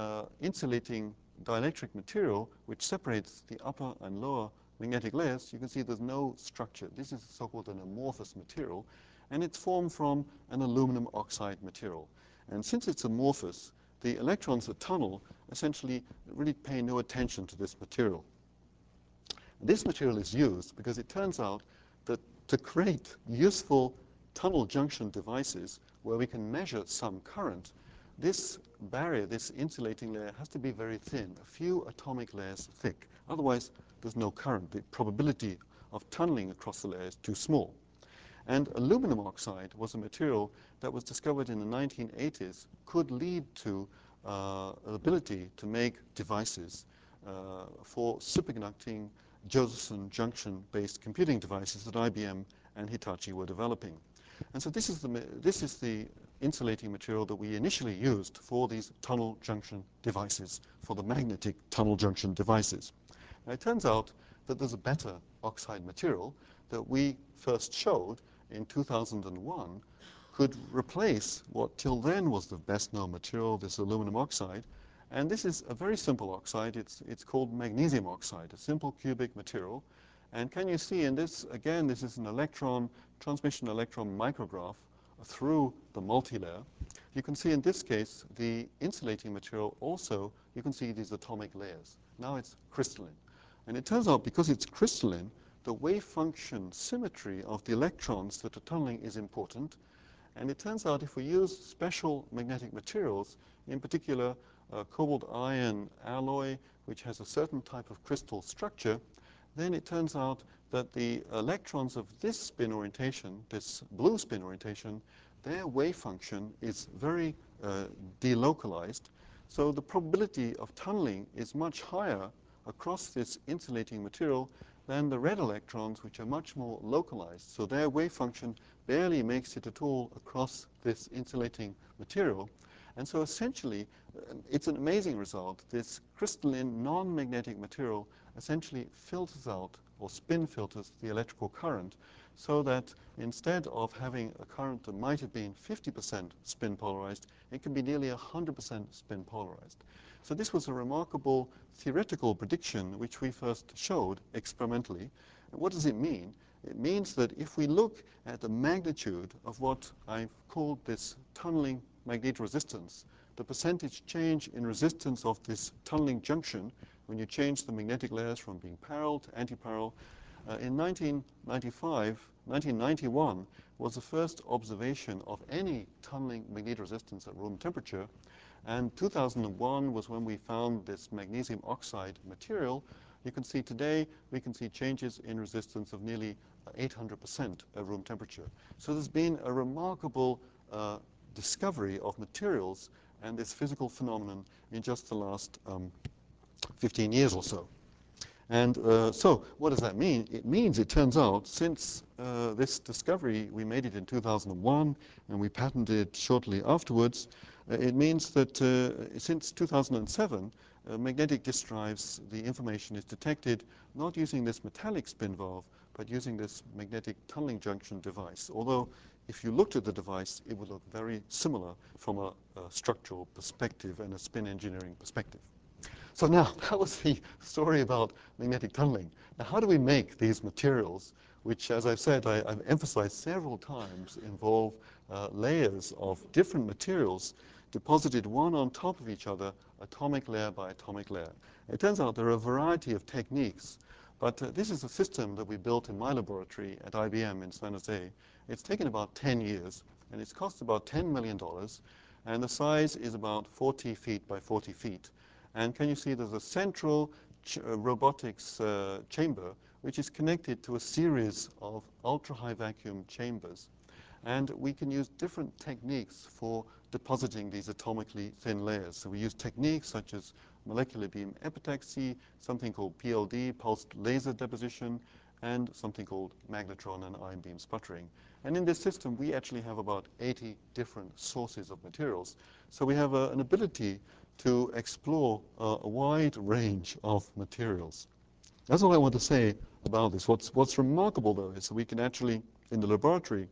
insulating dielectric material, which separates the upper and lower magnetic layers, you can see there's no structure. This is so-called an amorphous material, and it's formed from an aluminum oxide material. And since it's amorphous, the electrons that tunnel essentially really pay no attention to this material. This material is used because it turns out that to create useful tunnel junction devices where we can measure some current, this barrier, this insulating layer, has to be very thin, a few atomic layers thick. Otherwise, there's no current. The probability of tunneling across the layer is too small. And aluminum oxide was a material that was discovered in the 1980s, could lead to an ability to make devices for superconducting Josephson junction-based computing devices that IBM and Hitachi were developing. And so this is the insulating material that we initially used for these tunnel junction devices, for the magnetic tunnel junction devices. Now, it turns out that there's a better oxide material that we first showed in 2001 could replace what till then was the best known material, this aluminum oxide. And this is a very simple oxide. It's called magnesium oxide, a simple cubic material. And can you see in this, again, this is an electron, transmission electron micrograph through the multilayer. You can see in this case, the insulating material also, you can see these atomic layers. Now it's crystalline. And it turns out because it's crystalline, the wave function symmetry of the electrons that are tunneling is important. And it turns out if we use special magnetic materials, in particular cobalt iron alloy, which has a certain type of crystal structure, then it turns out that the electrons of this spin orientation, this blue spin orientation, their wave function is very delocalized. So the probability of tunneling is much higher across this insulating material than the red electrons, which are much more localized. So their wave function barely makes it at all across this insulating material. And so essentially, it's an amazing result. This crystalline, non-magnetic material essentially filters out or spin filters the electrical current so that instead of having a current that might have been 50% spin polarized, it can be nearly 100% spin polarized. So this was a remarkable theoretical prediction which we first showed experimentally. And what does it mean? It means that if we look at the magnitude of what I've called this tunneling magnetoresistance, the percentage change in resistance of this tunneling junction when you change the magnetic layers from being parallel to antiparallel, in 1991 was the first observation of any tunneling magnetoresistance at room temperature. And 2001 was when we found this magnesium oxide material. You can see today, we can see changes in resistance of nearly 800% at room temperature. So there's been a remarkable discovery of materials and this physical phenomenon in just the last 15 years or so. And so what does that mean? It means, it turns out, since this discovery, we made it in 2001, and we patented it shortly afterwards, it means that since 2007, magnetic disk drives, the information is detected not using this metallic spin valve, but using this magnetic tunneling junction device. Although, if you looked at the device, it would look very similar from a structural perspective and a spin engineering perspective. So now, that was the story about magnetic tunneling. Now, how do we make these materials, which, as I've said, I've emphasized several times, involve layers of different materials deposited one on top of each other, atomic layer by atomic layer? It turns out there are a variety of techniques, but this is a system that we built in my laboratory at IBM in San Jose. It's taken about 10 years, and it's cost about $10 million, and the size is about 40 feet by 40 feet. And can you see there's a central robotics chamber which is connected to a series of ultra-high vacuum chambers. And we can use different techniques for depositing these atomically thin layers. So we use techniques such as molecular beam epitaxy, something called PLD, pulsed laser deposition, and something called magnetron and ion beam sputtering. And in this system, we actually have about 80 different sources of materials. So we have an ability to explore a wide range of materials. That's all I want to say about this. What's remarkable, though, is that we can actually, in the laboratory,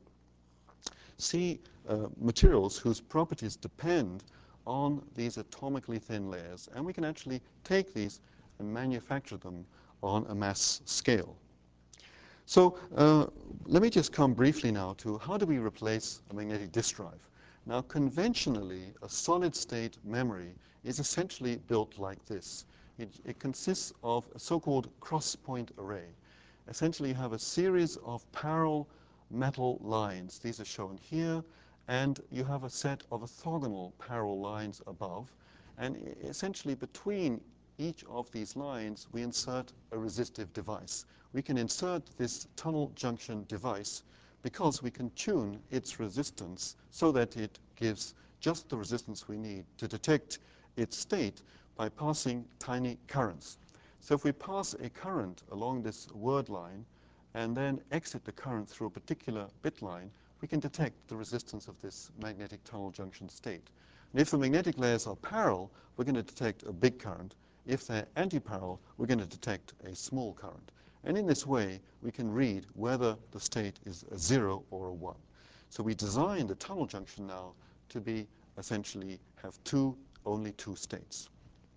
see materials whose properties depend on these atomically thin layers. And we can actually take these and manufacture them on a mass scale. So let me just come briefly now to how do we replace a magnetic disk drive? Now, conventionally, a solid-state memory is essentially built like this. It consists of a so-called cross-point array. Essentially, you have a series of parallel metal lines. These are shown here. And you have a set of orthogonal parallel lines above. And essentially, between each of these lines, we insert a resistive device. We can insert this tunnel junction device because we can tune its resistance so that it gives just the resistance we need to detect its state by passing tiny currents. So if we pass a current along this word line and then exit the current through a particular bit line, we can detect the resistance of this magnetic tunnel junction state. And if the magnetic layers are parallel, we're going to detect a big current. If they're antiparallel, we're going to detect a small current. And in this way, we can read whether the state is a 0 or a 1. So we designed the tunnel junction now to be essentially have only two states.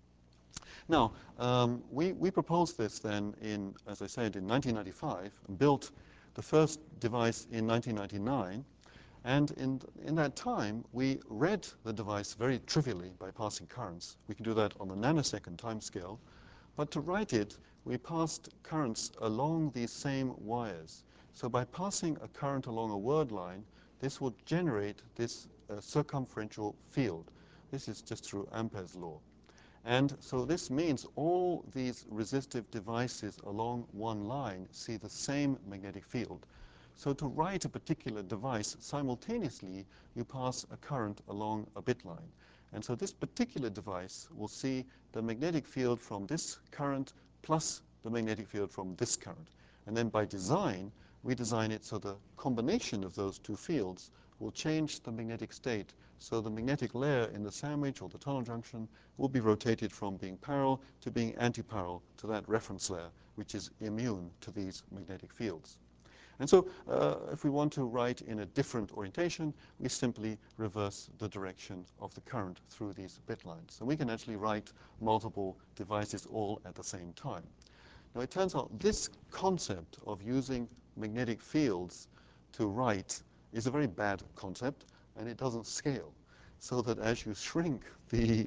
Now, we proposed this then in, as I said, in 1995, and built the first device in 1999. And in that time, we read the device very trivially by passing currents. We can do that on the nanosecond timescale. But to write it, we passed currents along these same wires. So by passing a current along a word line, this would generate this circumferential field. This is just through Ampere's law. And so this means all these resistive devices along one line see the same magnetic field. So to write a particular device, simultaneously, you pass a current along a bit line. And so this particular device will see the magnetic field from this current plus the magnetic field from this current. And then by design, we design it so the combination of those two fields will change the magnetic state. So the magnetic layer in the sandwich or the tunnel junction will be rotated from being parallel to being antiparallel to that reference layer, which is immune to these magnetic fields. And so if we want to write in a different orientation, we simply reverse the direction of the current through these bit lines. So we can actually write multiple devices all at the same time. Now it turns out this concept of using magnetic fields to write is a very bad concept, and it doesn't scale. So that as you shrink the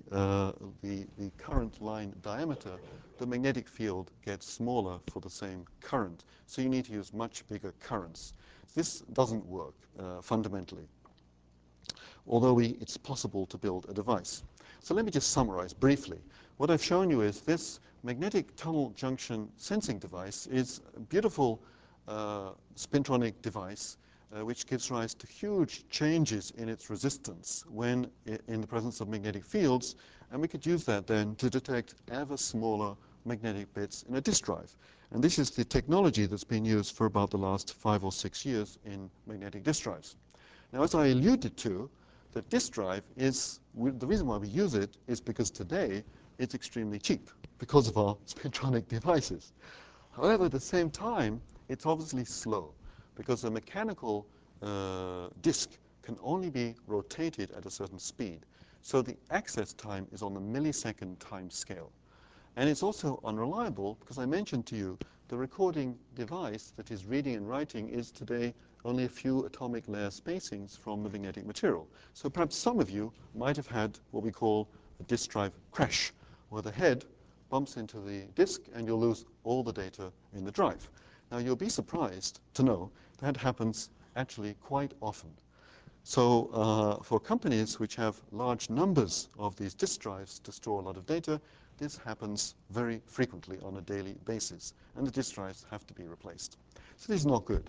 current line diameter, the magnetic field gets smaller for the same current. So you need to use much bigger currents. This doesn't work fundamentally, although it's possible to build a device. So let me just summarize briefly. What I've shown you is this magnetic tunnel junction sensing device is a beautiful spintronic device which gives rise to huge changes in its resistance when in the presence of magnetic fields, and we could use that then to detect ever smaller magnetic bits in a disk drive. And this is the technology that's been used for about the last 5 or 6 years in magnetic disk drives. Now, as I alluded to, the disk drive is, the reason why we use it is because today it's extremely cheap because of our spintronic devices. However, at the same time, it's obviously slow, because a mechanical disk can only be rotated at a certain speed. So the access time is on the millisecond time scale. And it's also unreliable because I mentioned to you the recording device that is reading and writing is today only a few atomic layer spacings from the magnetic material. So perhaps some of you might have had what we call a disk drive crash, where the head bumps into the disk and you'll lose all the data in the drive. Now, you'll be surprised to know that happens actually quite often. So for companies which have large numbers of these disk drives to store a lot of data, this happens very frequently on a daily basis, and the disk drives have to be replaced. So this is not good.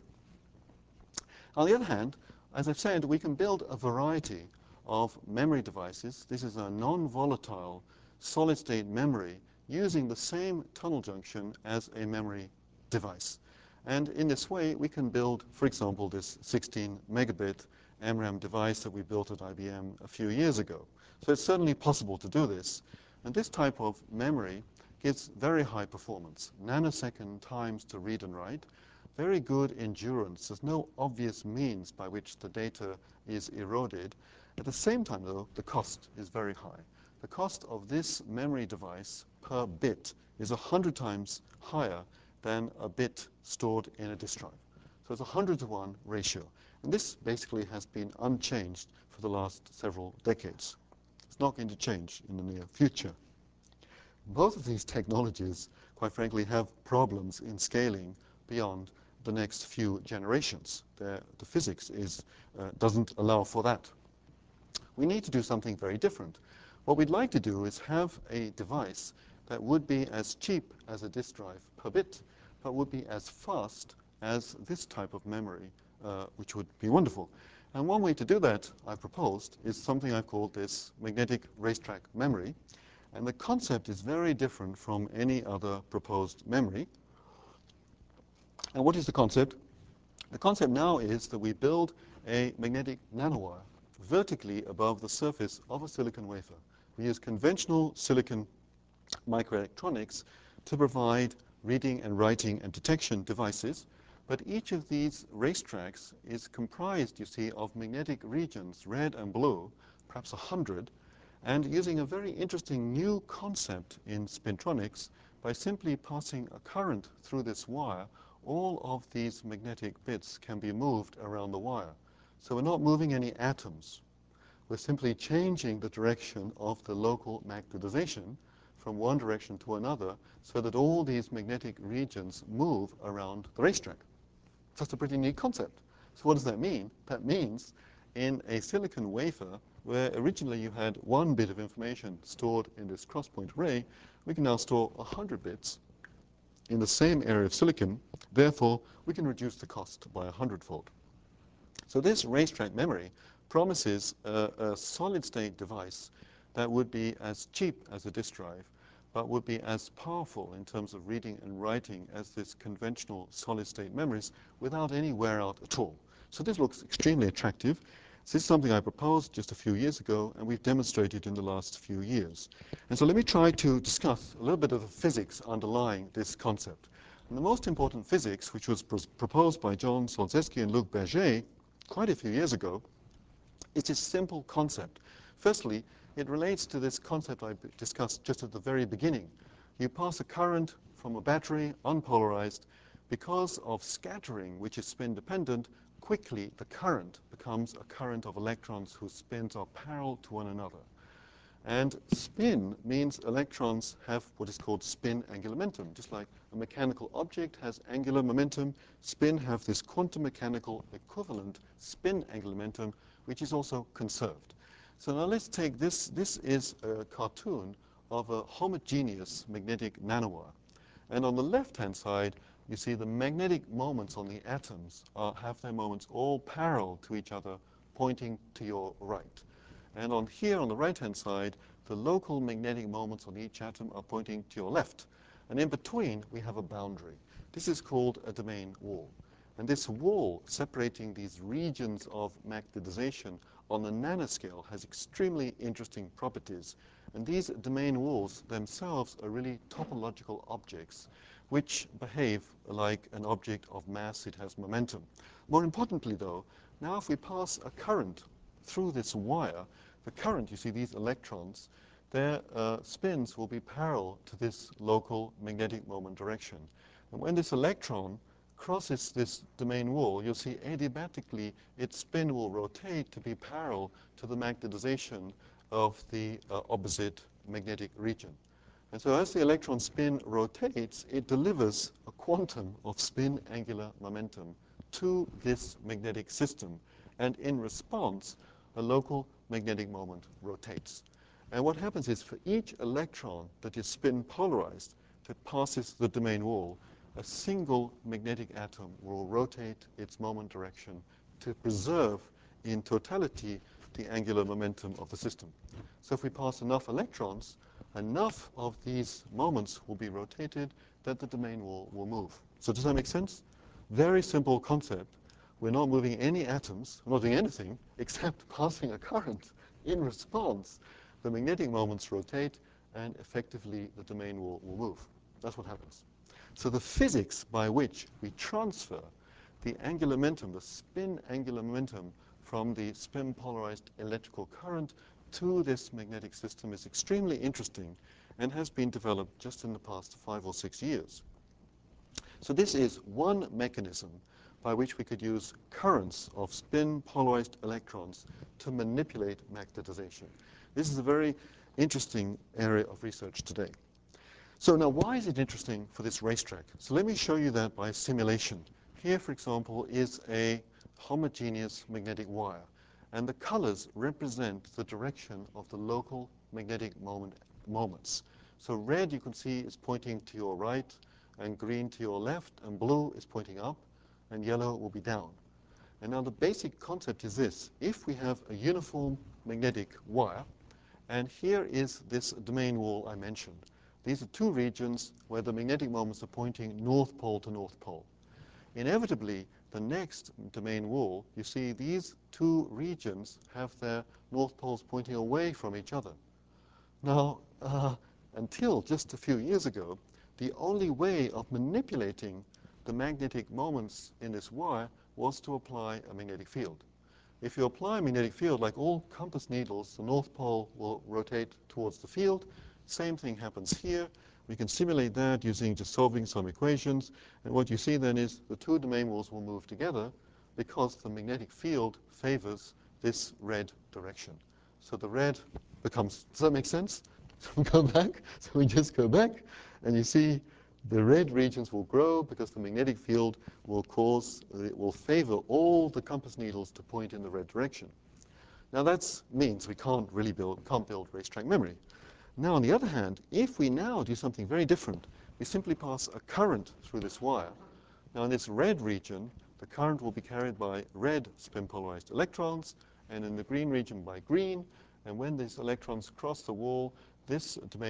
On the other hand, as I've said, we can build a variety of memory devices. This is a non-volatile solid-state memory using the same tunnel junction as a memory device. And in this way, we can build, for example, this 16 megabit MRAM device that we built at IBM a few years ago. So it's certainly possible to do this. And this type of memory gives very high performance, nanosecond times to read and write, very good endurance. There's no obvious means by which the data is eroded. At the same time, though, the cost is very high. The cost of this memory device per bit is 100 times higher than a bit stored in a disk drive. So it's a 100-to-1 ratio. And this basically has been unchanged for the last several decades. It's not going to change in the near future. Both of these technologies, quite frankly, have problems in scaling beyond the next few generations. The physics doesn't allow for that. We need to do something very different. What we'd like to do is have a device that would be as cheap as a disk drive per bit, but would be as fast as this type of memory, which would be wonderful. And one way to do that, I've proposed, is something I've called this magnetic racetrack memory. And the concept is very different from any other proposed memory. And what is the concept? The concept now is that we build a magnetic nanowire vertically above the surface of a silicon wafer. We use conventional silicon microelectronics to provide reading and writing and detection devices. But each of these racetracks is comprised, you see, of magnetic regions, red and blue, perhaps 100, and using a very interesting new concept in spintronics, by simply passing a current through this wire, all of these magnetic bits can be moved around the wire. So we're not moving any atoms. We're simply changing the direction of the local magnetization from one direction to another so that all these magnetic regions move around the racetrack. That's a pretty neat concept. So what does that mean? That means in a silicon wafer, where originally you had one bit of information stored in this cross-point array, we can now store 100 bits in the same area of silicon. Therefore, we can reduce the cost by 100-fold. So this racetrack memory promises a solid-state device that would be as cheap as a disk drive, but would be as powerful in terms of reading and writing as this conventional solid-state memories without any wear out at all. So this looks extremely attractive. This is something I proposed just a few years ago, and we've demonstrated in the last few years. And so let me try to discuss a little bit of the physics underlying this concept. And the most important physics, which was proposed by John Solzhenitsyn and Luc Berger quite a few years ago, is this simple concept. Firstly, it relates to this concept I discussed just at the very beginning. You pass a current from a battery, unpolarized. Because of scattering, which is spin-dependent, quickly the current becomes a current of electrons whose spins are parallel to one another. And spin means electrons have what is called spin angular momentum. Just like a mechanical object has angular momentum, spin have this quantum mechanical equivalent spin angular momentum, which is also conserved. So now let's take this. This is a cartoon of a homogeneous magnetic nanowire. And on the left-hand side, you see the magnetic moments on the atoms have their moments all parallel to each other, pointing to your right. And on here, on the right-hand side, the local magnetic moments on each atom are pointing to your left. And in between, we have a boundary. This is called a domain wall. And this wall separating these regions of magnetization on the nanoscale has extremely interesting properties. And these domain walls themselves are really topological objects which behave like an object of mass. It has momentum. More importantly, though, now if we pass a current through this wire, the current, you see these electrons, their spins will be parallel to this local magnetic moment direction. And when this electron crosses this domain wall, you'll see adiabatically its spin will rotate to be parallel to the magnetization of the opposite magnetic region. And so as the electron spin rotates, it delivers a quantum of spin angular momentum to this magnetic system. And in response, a local magnetic moment rotates. And what happens is for each electron that is spin polarized that passes the domain wall, a single magnetic atom will rotate its moment direction to preserve in totality the angular momentum of the system. So if we pass enough electrons, enough of these moments will be rotated that the domain wall will move. So does that make sense? Very simple concept. We're not moving any atoms, we're not doing anything except passing a current. In response, the magnetic moments rotate and effectively the domain wall will move. That's what happens. So the physics by which we transfer the angular momentum, the spin angular momentum from the spin polarized electrical current to this magnetic system is extremely interesting and has been developed just in the past 5 or 6 years. So this is one mechanism by which we could use currents of spin polarized electrons to manipulate magnetization. This is a very interesting area of research today. So now why is it interesting for this racetrack? So let me show you that by simulation. Here, for example, is a homogeneous magnetic wire. And the colors represent the direction of the local magnetic moments. So red, you can see, is pointing to your right, and green to your left, and blue is pointing up, and yellow will be down. And now the basic concept is this. If we have a uniform magnetic wire, and here is this domain wall I mentioned. These are two regions where the magnetic moments are pointing north pole to north pole. Inevitably, the next domain wall, you see these two regions have their north poles pointing away from each other. Now, until just a few years ago, the only way of manipulating the magnetic moments in this wire was to apply a magnetic field. If you apply a magnetic field, like all compass needles, the North Pole will rotate towards the field. Same thing happens here. We can simulate that using just solving some equations. And what you see then is the two domain walls will move together because the magnetic field favors this red direction. So the red becomes, does that make sense? So we go back. So we just go back, and you see the red regions will grow because the magnetic field will favor all the compass needles to point in the red direction. Now that means we can't build racetrack memory. Now on the other hand, if we now do something very different, we simply pass a current through this wire. Now in this red region, the current will be carried by red spin-polarized electrons, and in the green region by green. And when these electrons cross the wall, the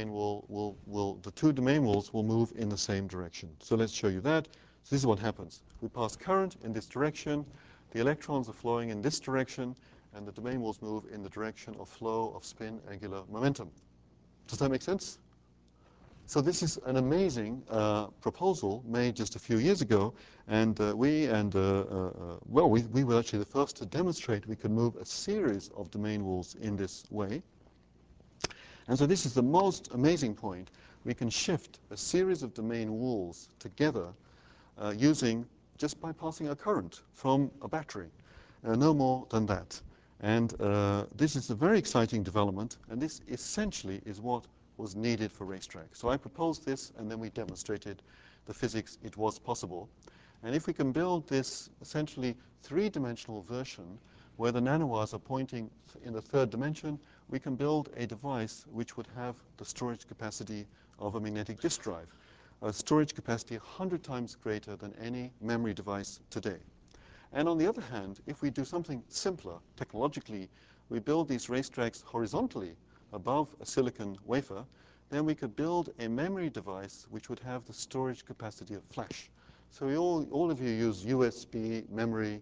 two domain walls will move in the same direction. So let's show you that. So this is what happens. We pass current in this direction. The electrons are flowing in this direction, and the domain walls move in the direction of flow of spin angular momentum. Does that make sense? So this is an amazing proposal made just a few years ago, and we were actually the first to demonstrate we could move a series of domain walls in this way. And so this is the most amazing point. We can shift a series of domain walls together just by passing a current from a battery. No more than that. And this is a very exciting development, and this essentially is what was needed for racetrack. So I proposed this, and then we demonstrated the physics. It was possible. And if we can build this essentially three-dimensional version where the nanowires are pointing in the third dimension, we can build a device which would have the storage capacity of a magnetic disk drive, a storage capacity 100 times greater than any memory device today. And on the other hand, if we do something simpler technologically, we build these racetracks horizontally above a silicon wafer, then we could build a memory device which would have the storage capacity of flash. So all of you use USB memory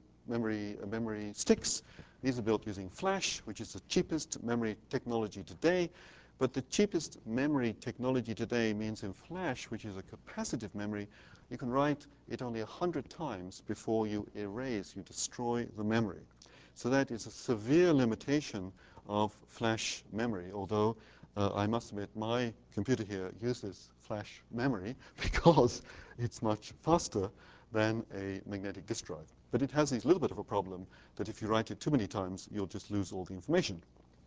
sticks. These are built using flash, which is the cheapest memory technology today. But the cheapest memory technology today means in flash, which is a capacitive memory, you can write it only 100 times before you destroy the memory. So that is a severe limitation of flash memory, although I must admit my computer here uses flash memory because it's much faster than a magnetic disk drive. But it has this little bit of a problem that if you write it too many times, you'll just lose all the information.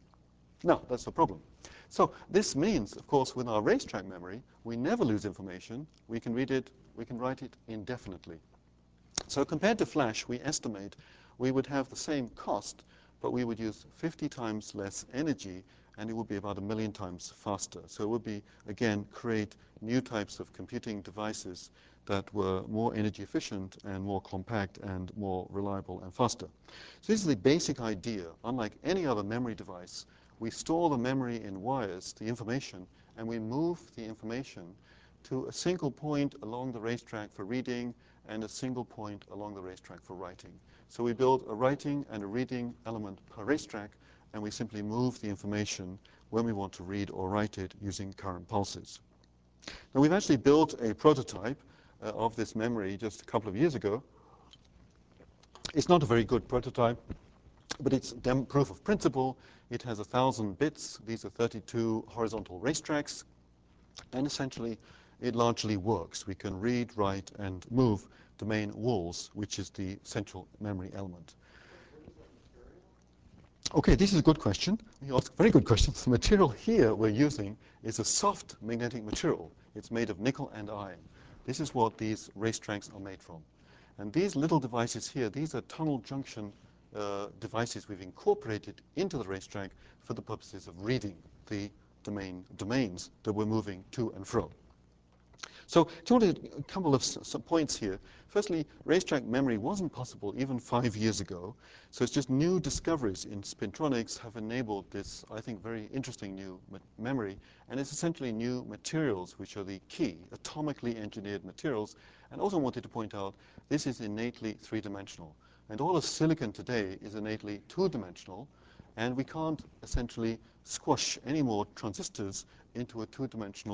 No, that's the problem. So this means, of course, with our racetrack memory, we never lose information. We can read it, we can write it indefinitely. So compared to flash, we estimate we would have the same cost, but we would use 50 times less energy, and it would be about 1 million times faster. So it would be, again, create new types of computing devices that were more energy efficient and more compact and more reliable and faster. So this is the basic idea. Unlike any other memory device, we store the memory in wires, the information, and we move the information to a single point along the racetrack for reading and a single point along the racetrack for writing. So we build a writing and a reading element per racetrack, and we simply move the information when we want to read or write it using current pulses. Now we've actually built a prototype of this memory just a couple of years ago. It's not a very good prototype, but it's proof of principle. It has 1,000 bits. These are 32 horizontal racetracks, and essentially it largely works. We can read, write, and move domain walls, which is the central memory element. Okay, this is a good question. You ask very good questions. The material here we're using is a soft magnetic material. It's made of nickel and iron. This is what these racetracks are made from. And these little devices here, these are tunnel junction devices we've incorporated into the racetrack for the purposes of reading the domains that we're moving to and fro. So to a couple of some points here. Firstly, racetrack memory wasn't possible even 5 years ago. So it's just new discoveries in spintronics have enabled this, I think, very interesting new memory. And it's essentially new materials, which are the key, atomically engineered materials. And also wanted to point out, this is innately three-dimensional. And all of silicon today is innately two-dimensional. And we can't essentially squash any more transistors into a two-dimensional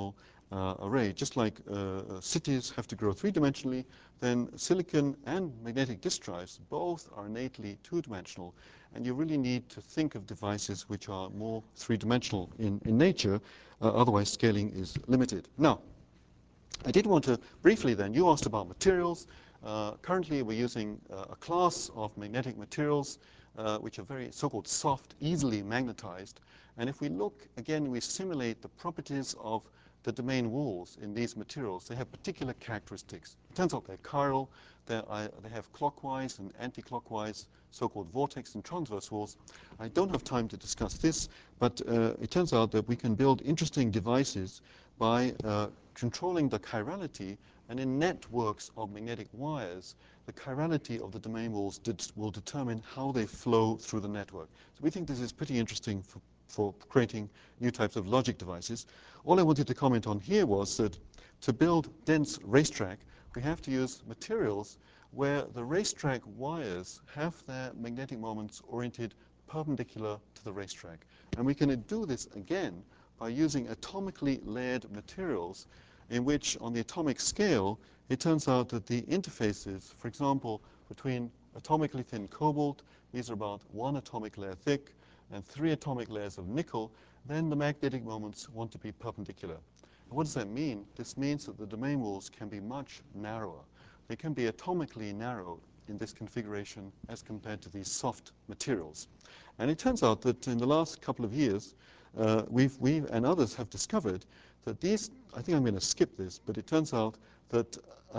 array. Just like cities have to grow three-dimensionally, then silicon and magnetic disk drives both are innately two-dimensional. And you really need to think of devices which are more three-dimensional in nature. Otherwise, scaling is limited. Now, I did want to briefly then, you asked about materials. Currently, we're using a class of magnetic materials which are very so-called soft, easily magnetized. And if we look, again, we simulate the properties of the domain walls in these materials. They have particular characteristics. It turns out they're chiral. They have clockwise and anti-clockwise so-called vortex and transverse walls. I don't have time to discuss this, but it turns out that we can build interesting devices by controlling the chirality, and in networks of magnetic wires, the chirality of the domain walls will determine how they flow through the network. So we think this is pretty interesting for creating new types of logic devices. All I wanted to comment on here was that to build dense racetrack, we have to use materials where the racetrack wires have their magnetic moments oriented perpendicular to the racetrack. And we can do this again by using atomically layered materials in which, on the atomic scale, it turns out that the interfaces, for example, between atomically thin cobalt, these are about 1 atomic layer thick, and 3 atomic layers of nickel, then the magnetic moments want to be perpendicular. And what does that mean? This means that the domain walls can be much narrower. They can be atomically narrow in this configuration as compared to these soft materials. And it turns out that in the last couple of years, we and others have discovered that these, I think I'm going to skip this, but it turns out that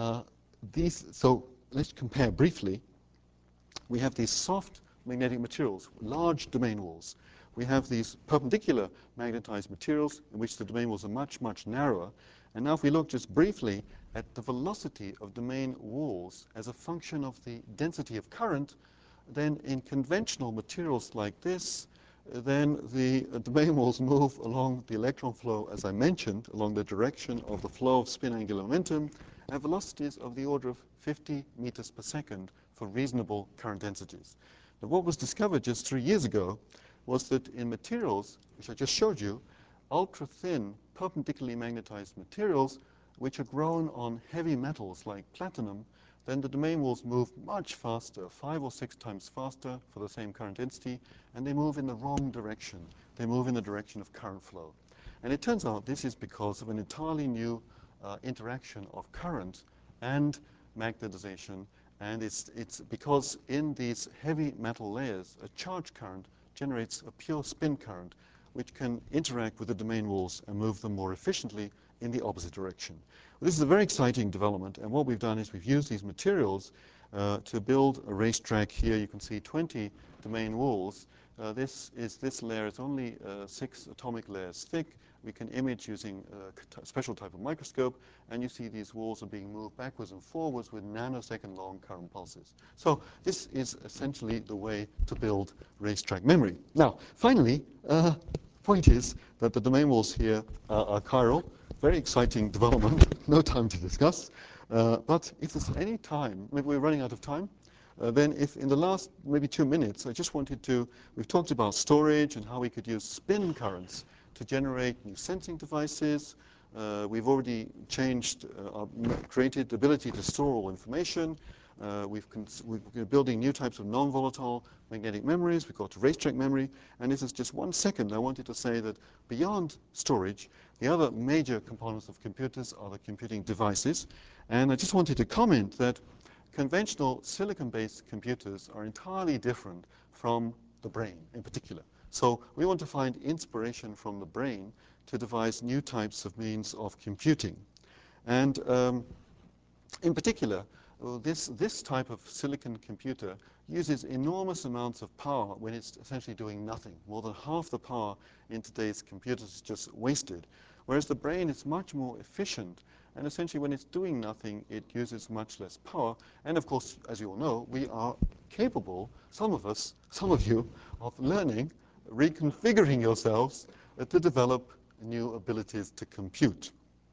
so let's compare briefly. We have these soft magnetic materials, large domain walls. We have these perpendicular magnetized materials in which the domain walls are much, much narrower. And now if we look just briefly at the velocity of domain walls as a function of the density of current, then in conventional materials like this, then the domain walls move along the electron flow, as I mentioned, along the direction of the flow of spin angular momentum at velocities of the order of 50 meters per second for reasonable current densities. Now, what was discovered just 3 years ago was that in materials, which I just showed you, ultra-thin, perpendicularly magnetized materials, which are grown on heavy metals like platinum, then the domain walls move much faster, 5 or 6 times faster for the same current density, and they move in the wrong direction. They move in the direction of current flow. And it turns out this is because of an entirely new interaction of current and magnetization, and it's because in these heavy metal layers, a charge current generates a pure spin current, which can interact with the domain walls and move them more efficiently in the opposite direction. Well, this is a very exciting development, and what we've done is we've used these materials to build a racetrack. Here you can see 20 domain walls. This layer is only 6 atomic layers thick. We can image using a special type of microscope, and you see these walls are being moved backwards and forwards with nanosecond long current pulses. So this is essentially the way to build racetrack memory. Now, finally, the point is that the domain walls here are chiral. Very exciting development, no time to discuss. But if there's any time, maybe we're running out of time, then if in the last maybe 2 minutes, I just wanted to, we've talked about storage and how we could use spin currents to generate new sensing devices. We've already created the ability to store all information. We're building new types of non-volatile magnetic memories. We've got racetrack memory. And this is just 1 second. I wanted to say that beyond storage, the other major components of computers are the computing devices. And I just wanted to comment that conventional silicon-based computers are entirely different from the brain in particular. So we want to find inspiration from the brain to devise new types of means of computing. And in particular, this type of silicon computer uses enormous amounts of power when it's essentially doing nothing. More than half the power in today's computers is just wasted. Whereas the brain is much more efficient, and essentially when it's doing nothing, it uses much less power. And of course, as you all know, we are capable, some of us, some of you, of learning, reconfiguring yourselves to develop new abilities to compute.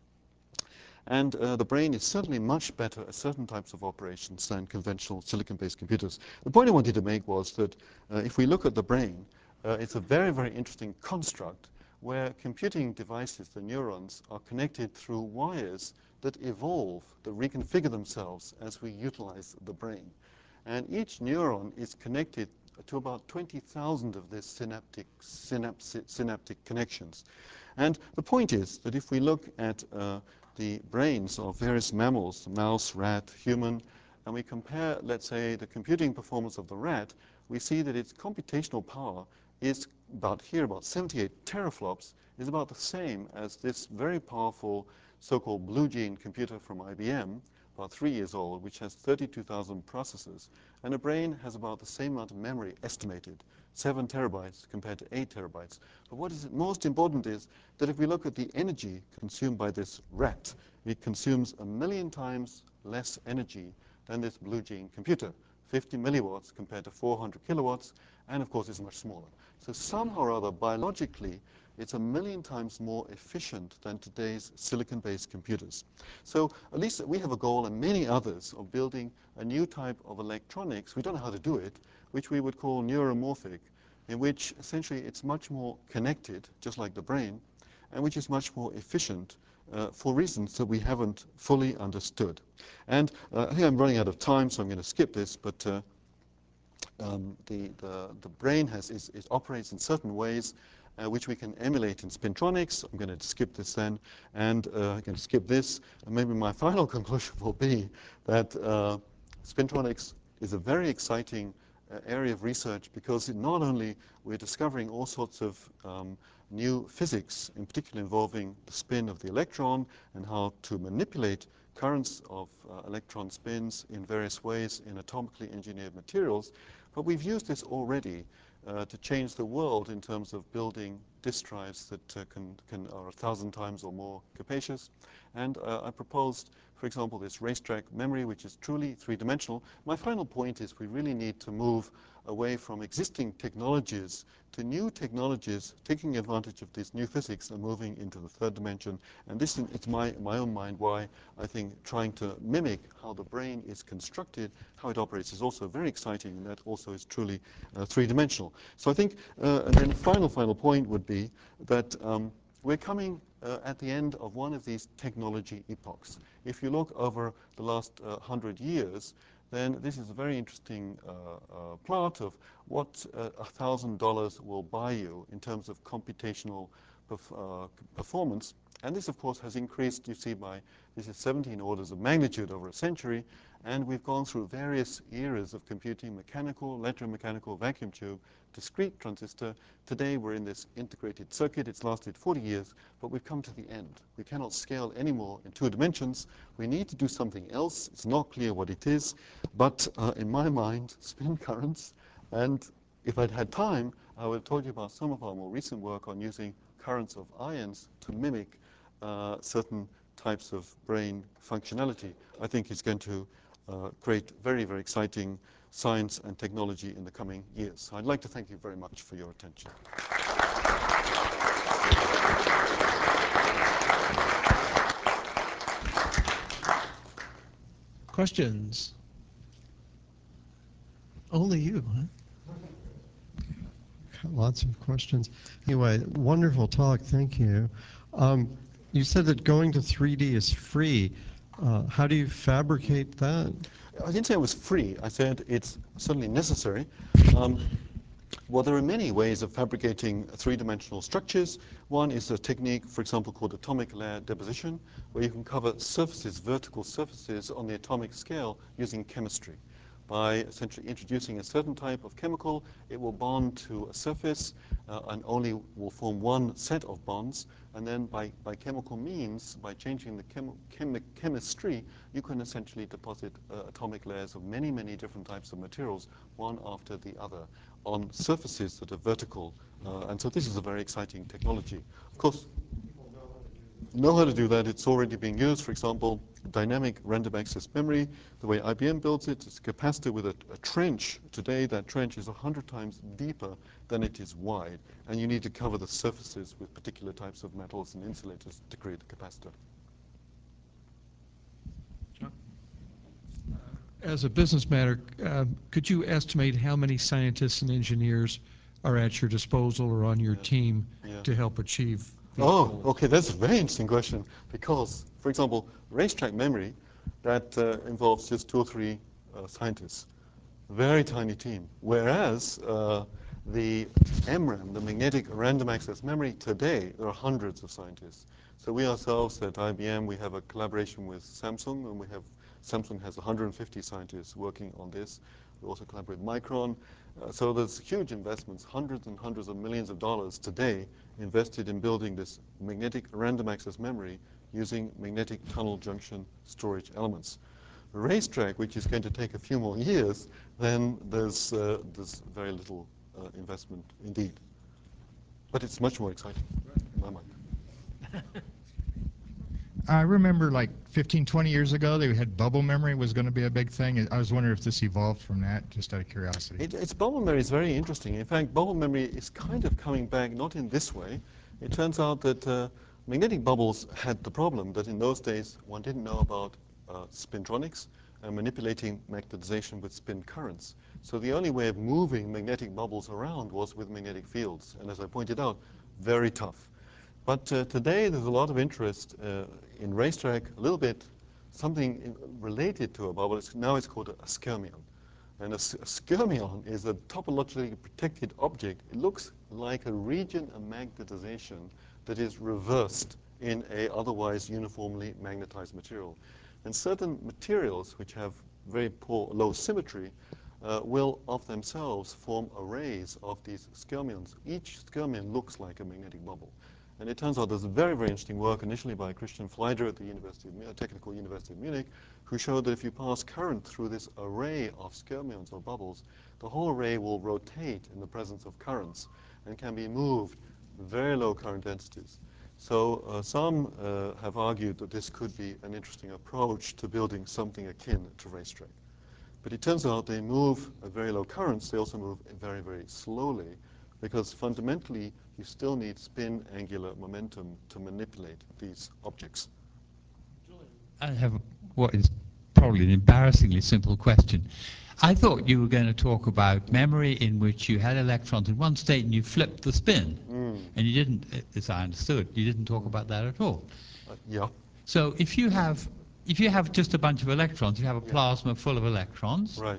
And the brain is certainly much better at certain types of operations than conventional silicon-based computers. The point I wanted to make was that if we look at the brain, it's a very, very interesting construct where computing devices, the neurons, are connected through wires that evolve, that reconfigure themselves as we utilize the brain. And each neuron is connected to about 20,000 of these synaptic connections. And the point is that if we look at the brains of various mammals, mouse, rat, human, and we compare, let's say, the computing performance of the rat, we see that its computational power is about 78 teraflops, is about the same as this very powerful so-called Blue Gene computer from IBM, about 3 years old, which has 32,000 processors. And a brain has about the same amount of memory estimated, 7 terabytes compared to 8 terabytes. But what is most important is that if we look at the energy consumed by this rat, it consumes 1,000,000 times less energy than this Blue Gene computer, 50 milliwatts compared to 400 kilowatts, and of course it's much smaller. So somehow or other, biologically, it's 1,000,000 times more efficient than today's silicon-based computers. So at least we have a goal, and many others, of building a new type of electronics, we don't know how to do it, which we would call neuromorphic, in which essentially it's much more connected, just like the brain, and which is much more efficient for reasons that we haven't fully understood. And I think I'm running out of time, so I'm going to skip this, but the brain operates in certain ways which we can emulate in spintronics. I'm going to skip this then, and I'm going to skip this. And maybe my final conclusion will be that spintronics is a very exciting area of research, because not only we're discovering all sorts of new physics, in particular involving the spin of the electron and how to manipulate currents of electron spins in various ways in atomically engineered materials, but we've used this already to change the world in terms of building disk drives that are 1,000 times or more capacious. And I proposed, for example, this racetrack memory, which is truly three-dimensional. My final point is we really need to move away from existing technologies to new technologies, taking advantage of this new physics and moving into the third dimension. And this is, it's my own mind why I think trying to mimic how the brain is constructed, how it operates, is also very exciting, and that also is truly three-dimensional. So I think, and then final point would be that we're coming at the end of one of these technology epochs. If you look over the last 100 years, then this is a very interesting plot of what $1,000 will buy you in terms of computational performance. And this, of course, has increased, you see, this is 17 orders of magnitude over a century. And we've gone through various eras of computing: mechanical, electromechanical, vacuum tube, discrete transistor. Today we're in this integrated circuit. It's lasted 40 years, but we've come to the end. We cannot scale anymore in 2 dimensions. We need to do something else. It's not clear what it is, but in my mind, spin currents. And if I'd had time, I would have told you about some of our more recent work on using currents of ions to mimic certain types of brain functionality. I think it's going to create very, very exciting science and technology in the coming years. So I'd like to thank you very much for your attention. Questions? Only you, huh? Lots of questions. Anyway, wonderful talk. Thank you. You said that going to 3D is free. How do you fabricate that? I didn't say it was free. I said it's certainly necessary. Well, there are many ways of fabricating three-dimensional structures. One is a technique, for example, called atomic layer deposition, where you can cover surfaces, vertical surfaces, on the atomic scale using chemistry. By essentially introducing a certain type of chemical, it will bond to a surface and only will form one set of bonds. And then by chemical means, by changing the chemistry, you can essentially deposit atomic layers of many, many different types of materials, one after the other, on surfaces that are vertical. And so this is a very exciting technology. Of course, know how to do that. It's already being used. For example, dynamic random access memory, the way IBM builds it, it's a capacitor with a trench. Today, that trench is 100 times deeper than it is wide, and you need to cover the surfaces with particular types of metals and insulators to create the capacitor. John? As a business matter, could you estimate how many scientists and engineers are at your disposal or on your team to help achieve these Oh, goals? okay, that's a very interesting question because, for example, racetrack memory, that involves just 2 or 3 scientists, very tiny team. Whereas the MRAM, the magnetic random access memory, today there are hundreds of scientists. So we ourselves at IBM, we have a collaboration with Samsung, and Samsung has 150 scientists working on this. We also collaborate with Micron. So there's huge investments, hundreds and hundreds of millions of dollars today invested in building this magnetic random access memory using magnetic tunnel junction storage elements. Racetrack, which is going to take a few more years, then there's very little investment indeed. But it's much more exciting in my mind. I remember like 15, 20 years ago, they had bubble memory was going to be a big thing. I was wondering if this evolved from that, just out of curiosity. It's bubble memory is very interesting. In fact, bubble memory is kind of coming back, not in this way. It turns out that magnetic bubbles had the problem that in those days one didn't know about spintronics and manipulating magnetization with spin currents. So the only way of moving magnetic bubbles around was with magnetic fields. And as I pointed out, very tough. But today there's a lot of interest in racetrack, a little bit something related to a bubble. Now it's called a skyrmion. And a skyrmion is a topologically protected object. It looks like a region of magnetization that is reversed in a otherwise uniformly magnetized material. And certain materials which have very poor low symmetry will of themselves form arrays of these skyrmions. Each skyrmion looks like a magnetic bubble. And it turns out there's very, very interesting work initially by Christian Fleider at the Technical University of Munich, who showed that if you pass current through this array of skyrmions or bubbles, the whole array will rotate in the presence of currents and can be moved at very low current densities. So some have argued that this could be an interesting approach to building something akin to racetrack. But it turns out they move at very low currents. They also move very, very slowly, because fundamentally you still need spin angular momentum to manipulate these objects. I have what is probably an embarrassingly simple question. I thought you were going to talk about memory in which you had electrons in one state and you flipped the spin. And you didn't, as I understood, you didn't talk about that at all. Yeah. So if you have just a bunch of electrons, you have a plasma full of electrons. Right.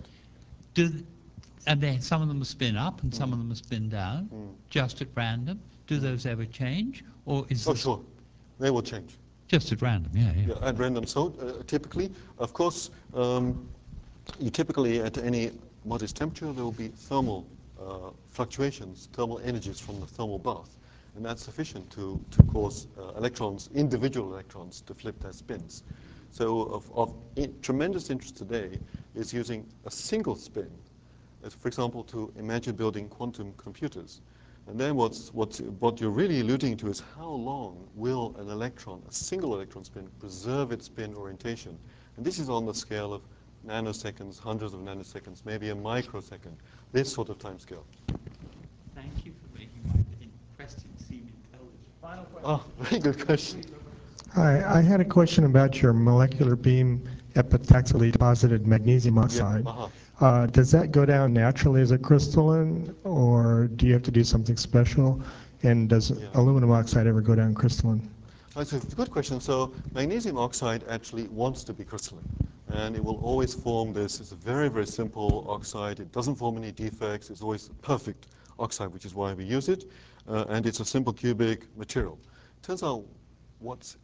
And then some of them spin up and some of them spin down, just at random. Do those ever change, or is Oh, this sure. They will change. just at random? Yeah. Yeah, at random. So typically, of course, you typically at any modest temperature there will be thermal fluctuations, thermal energies from the thermal bath, and that's sufficient to cause electrons, individual electrons, to flip their spins. So of tremendous interest today is using a single spin, as for example, to imagine building quantum computers. And then what you're really alluding to is how long will an electron, a single electron spin, preserve its spin orientation? And this is on the scale of nanoseconds, hundreds of nanoseconds, maybe a microsecond, this sort of time scale. Thank you for making my question seem intelligent. Final question. Oh, very good question. Hi, I had a question about your molecular beam epitaxially deposited magnesium oxide. Does that go down naturally as a crystalline, or do you have to do something special? And does aluminum oxide ever go down crystalline? That's a good question. So magnesium oxide actually wants to be crystalline, and it will always form this. It's a very, very simple oxide. It doesn't form any defects. It's always perfect oxide, which is why we use it, and it's a simple cubic material. Turns out what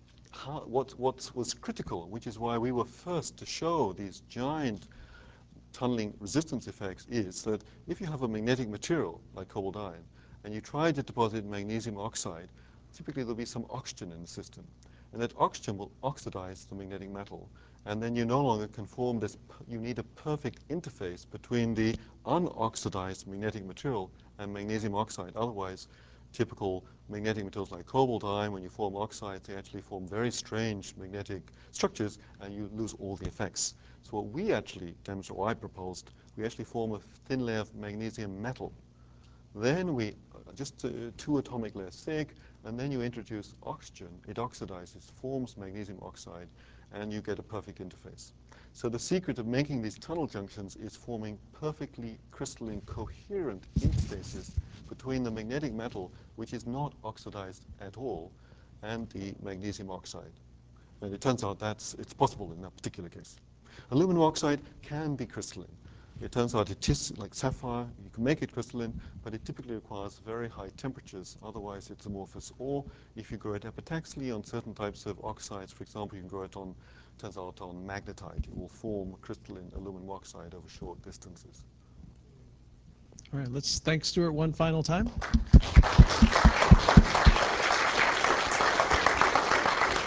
was critical, which is why we were first to show these giant tunneling resistance effects, is that if you have a magnetic material like cobalt iron and you try to deposit magnesium oxide, typically there'll be some oxygen in the system, and that oxygen will oxidize the magnetic metal, and then you no longer can form this. You need a perfect interface between the unoxidized magnetic material and magnesium oxide. Otherwise, typical magnetic materials like cobalt iron, when you form oxides, they actually form very strange magnetic structures, and you lose all the effects. So what we actually demonstrated, or I proposed, we actually form a thin layer of magnesium metal. Then we, just 2 atomic layers thick, and then you introduce oxygen. It oxidizes, forms magnesium oxide, and you get a perfect interface. So the secret of making these tunnel junctions is forming perfectly crystalline, coherent interfaces between the magnetic metal, which is not oxidized at all, and the magnesium oxide. And it turns out it's possible in that particular case. Aluminum oxide can be crystalline. It turns out it is like sapphire. You can make it crystalline, but it typically requires very high temperatures. Otherwise, it's amorphous. Or if you grow it epitaxially on certain types of oxides, for example, you can grow it on, turns out, on magnetite. It will form crystalline aluminum oxide over short distances. All right, let's thank Stuart one final time.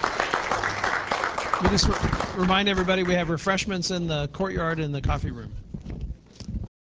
We just remind everybody we have refreshments in the courtyard in the coffee room.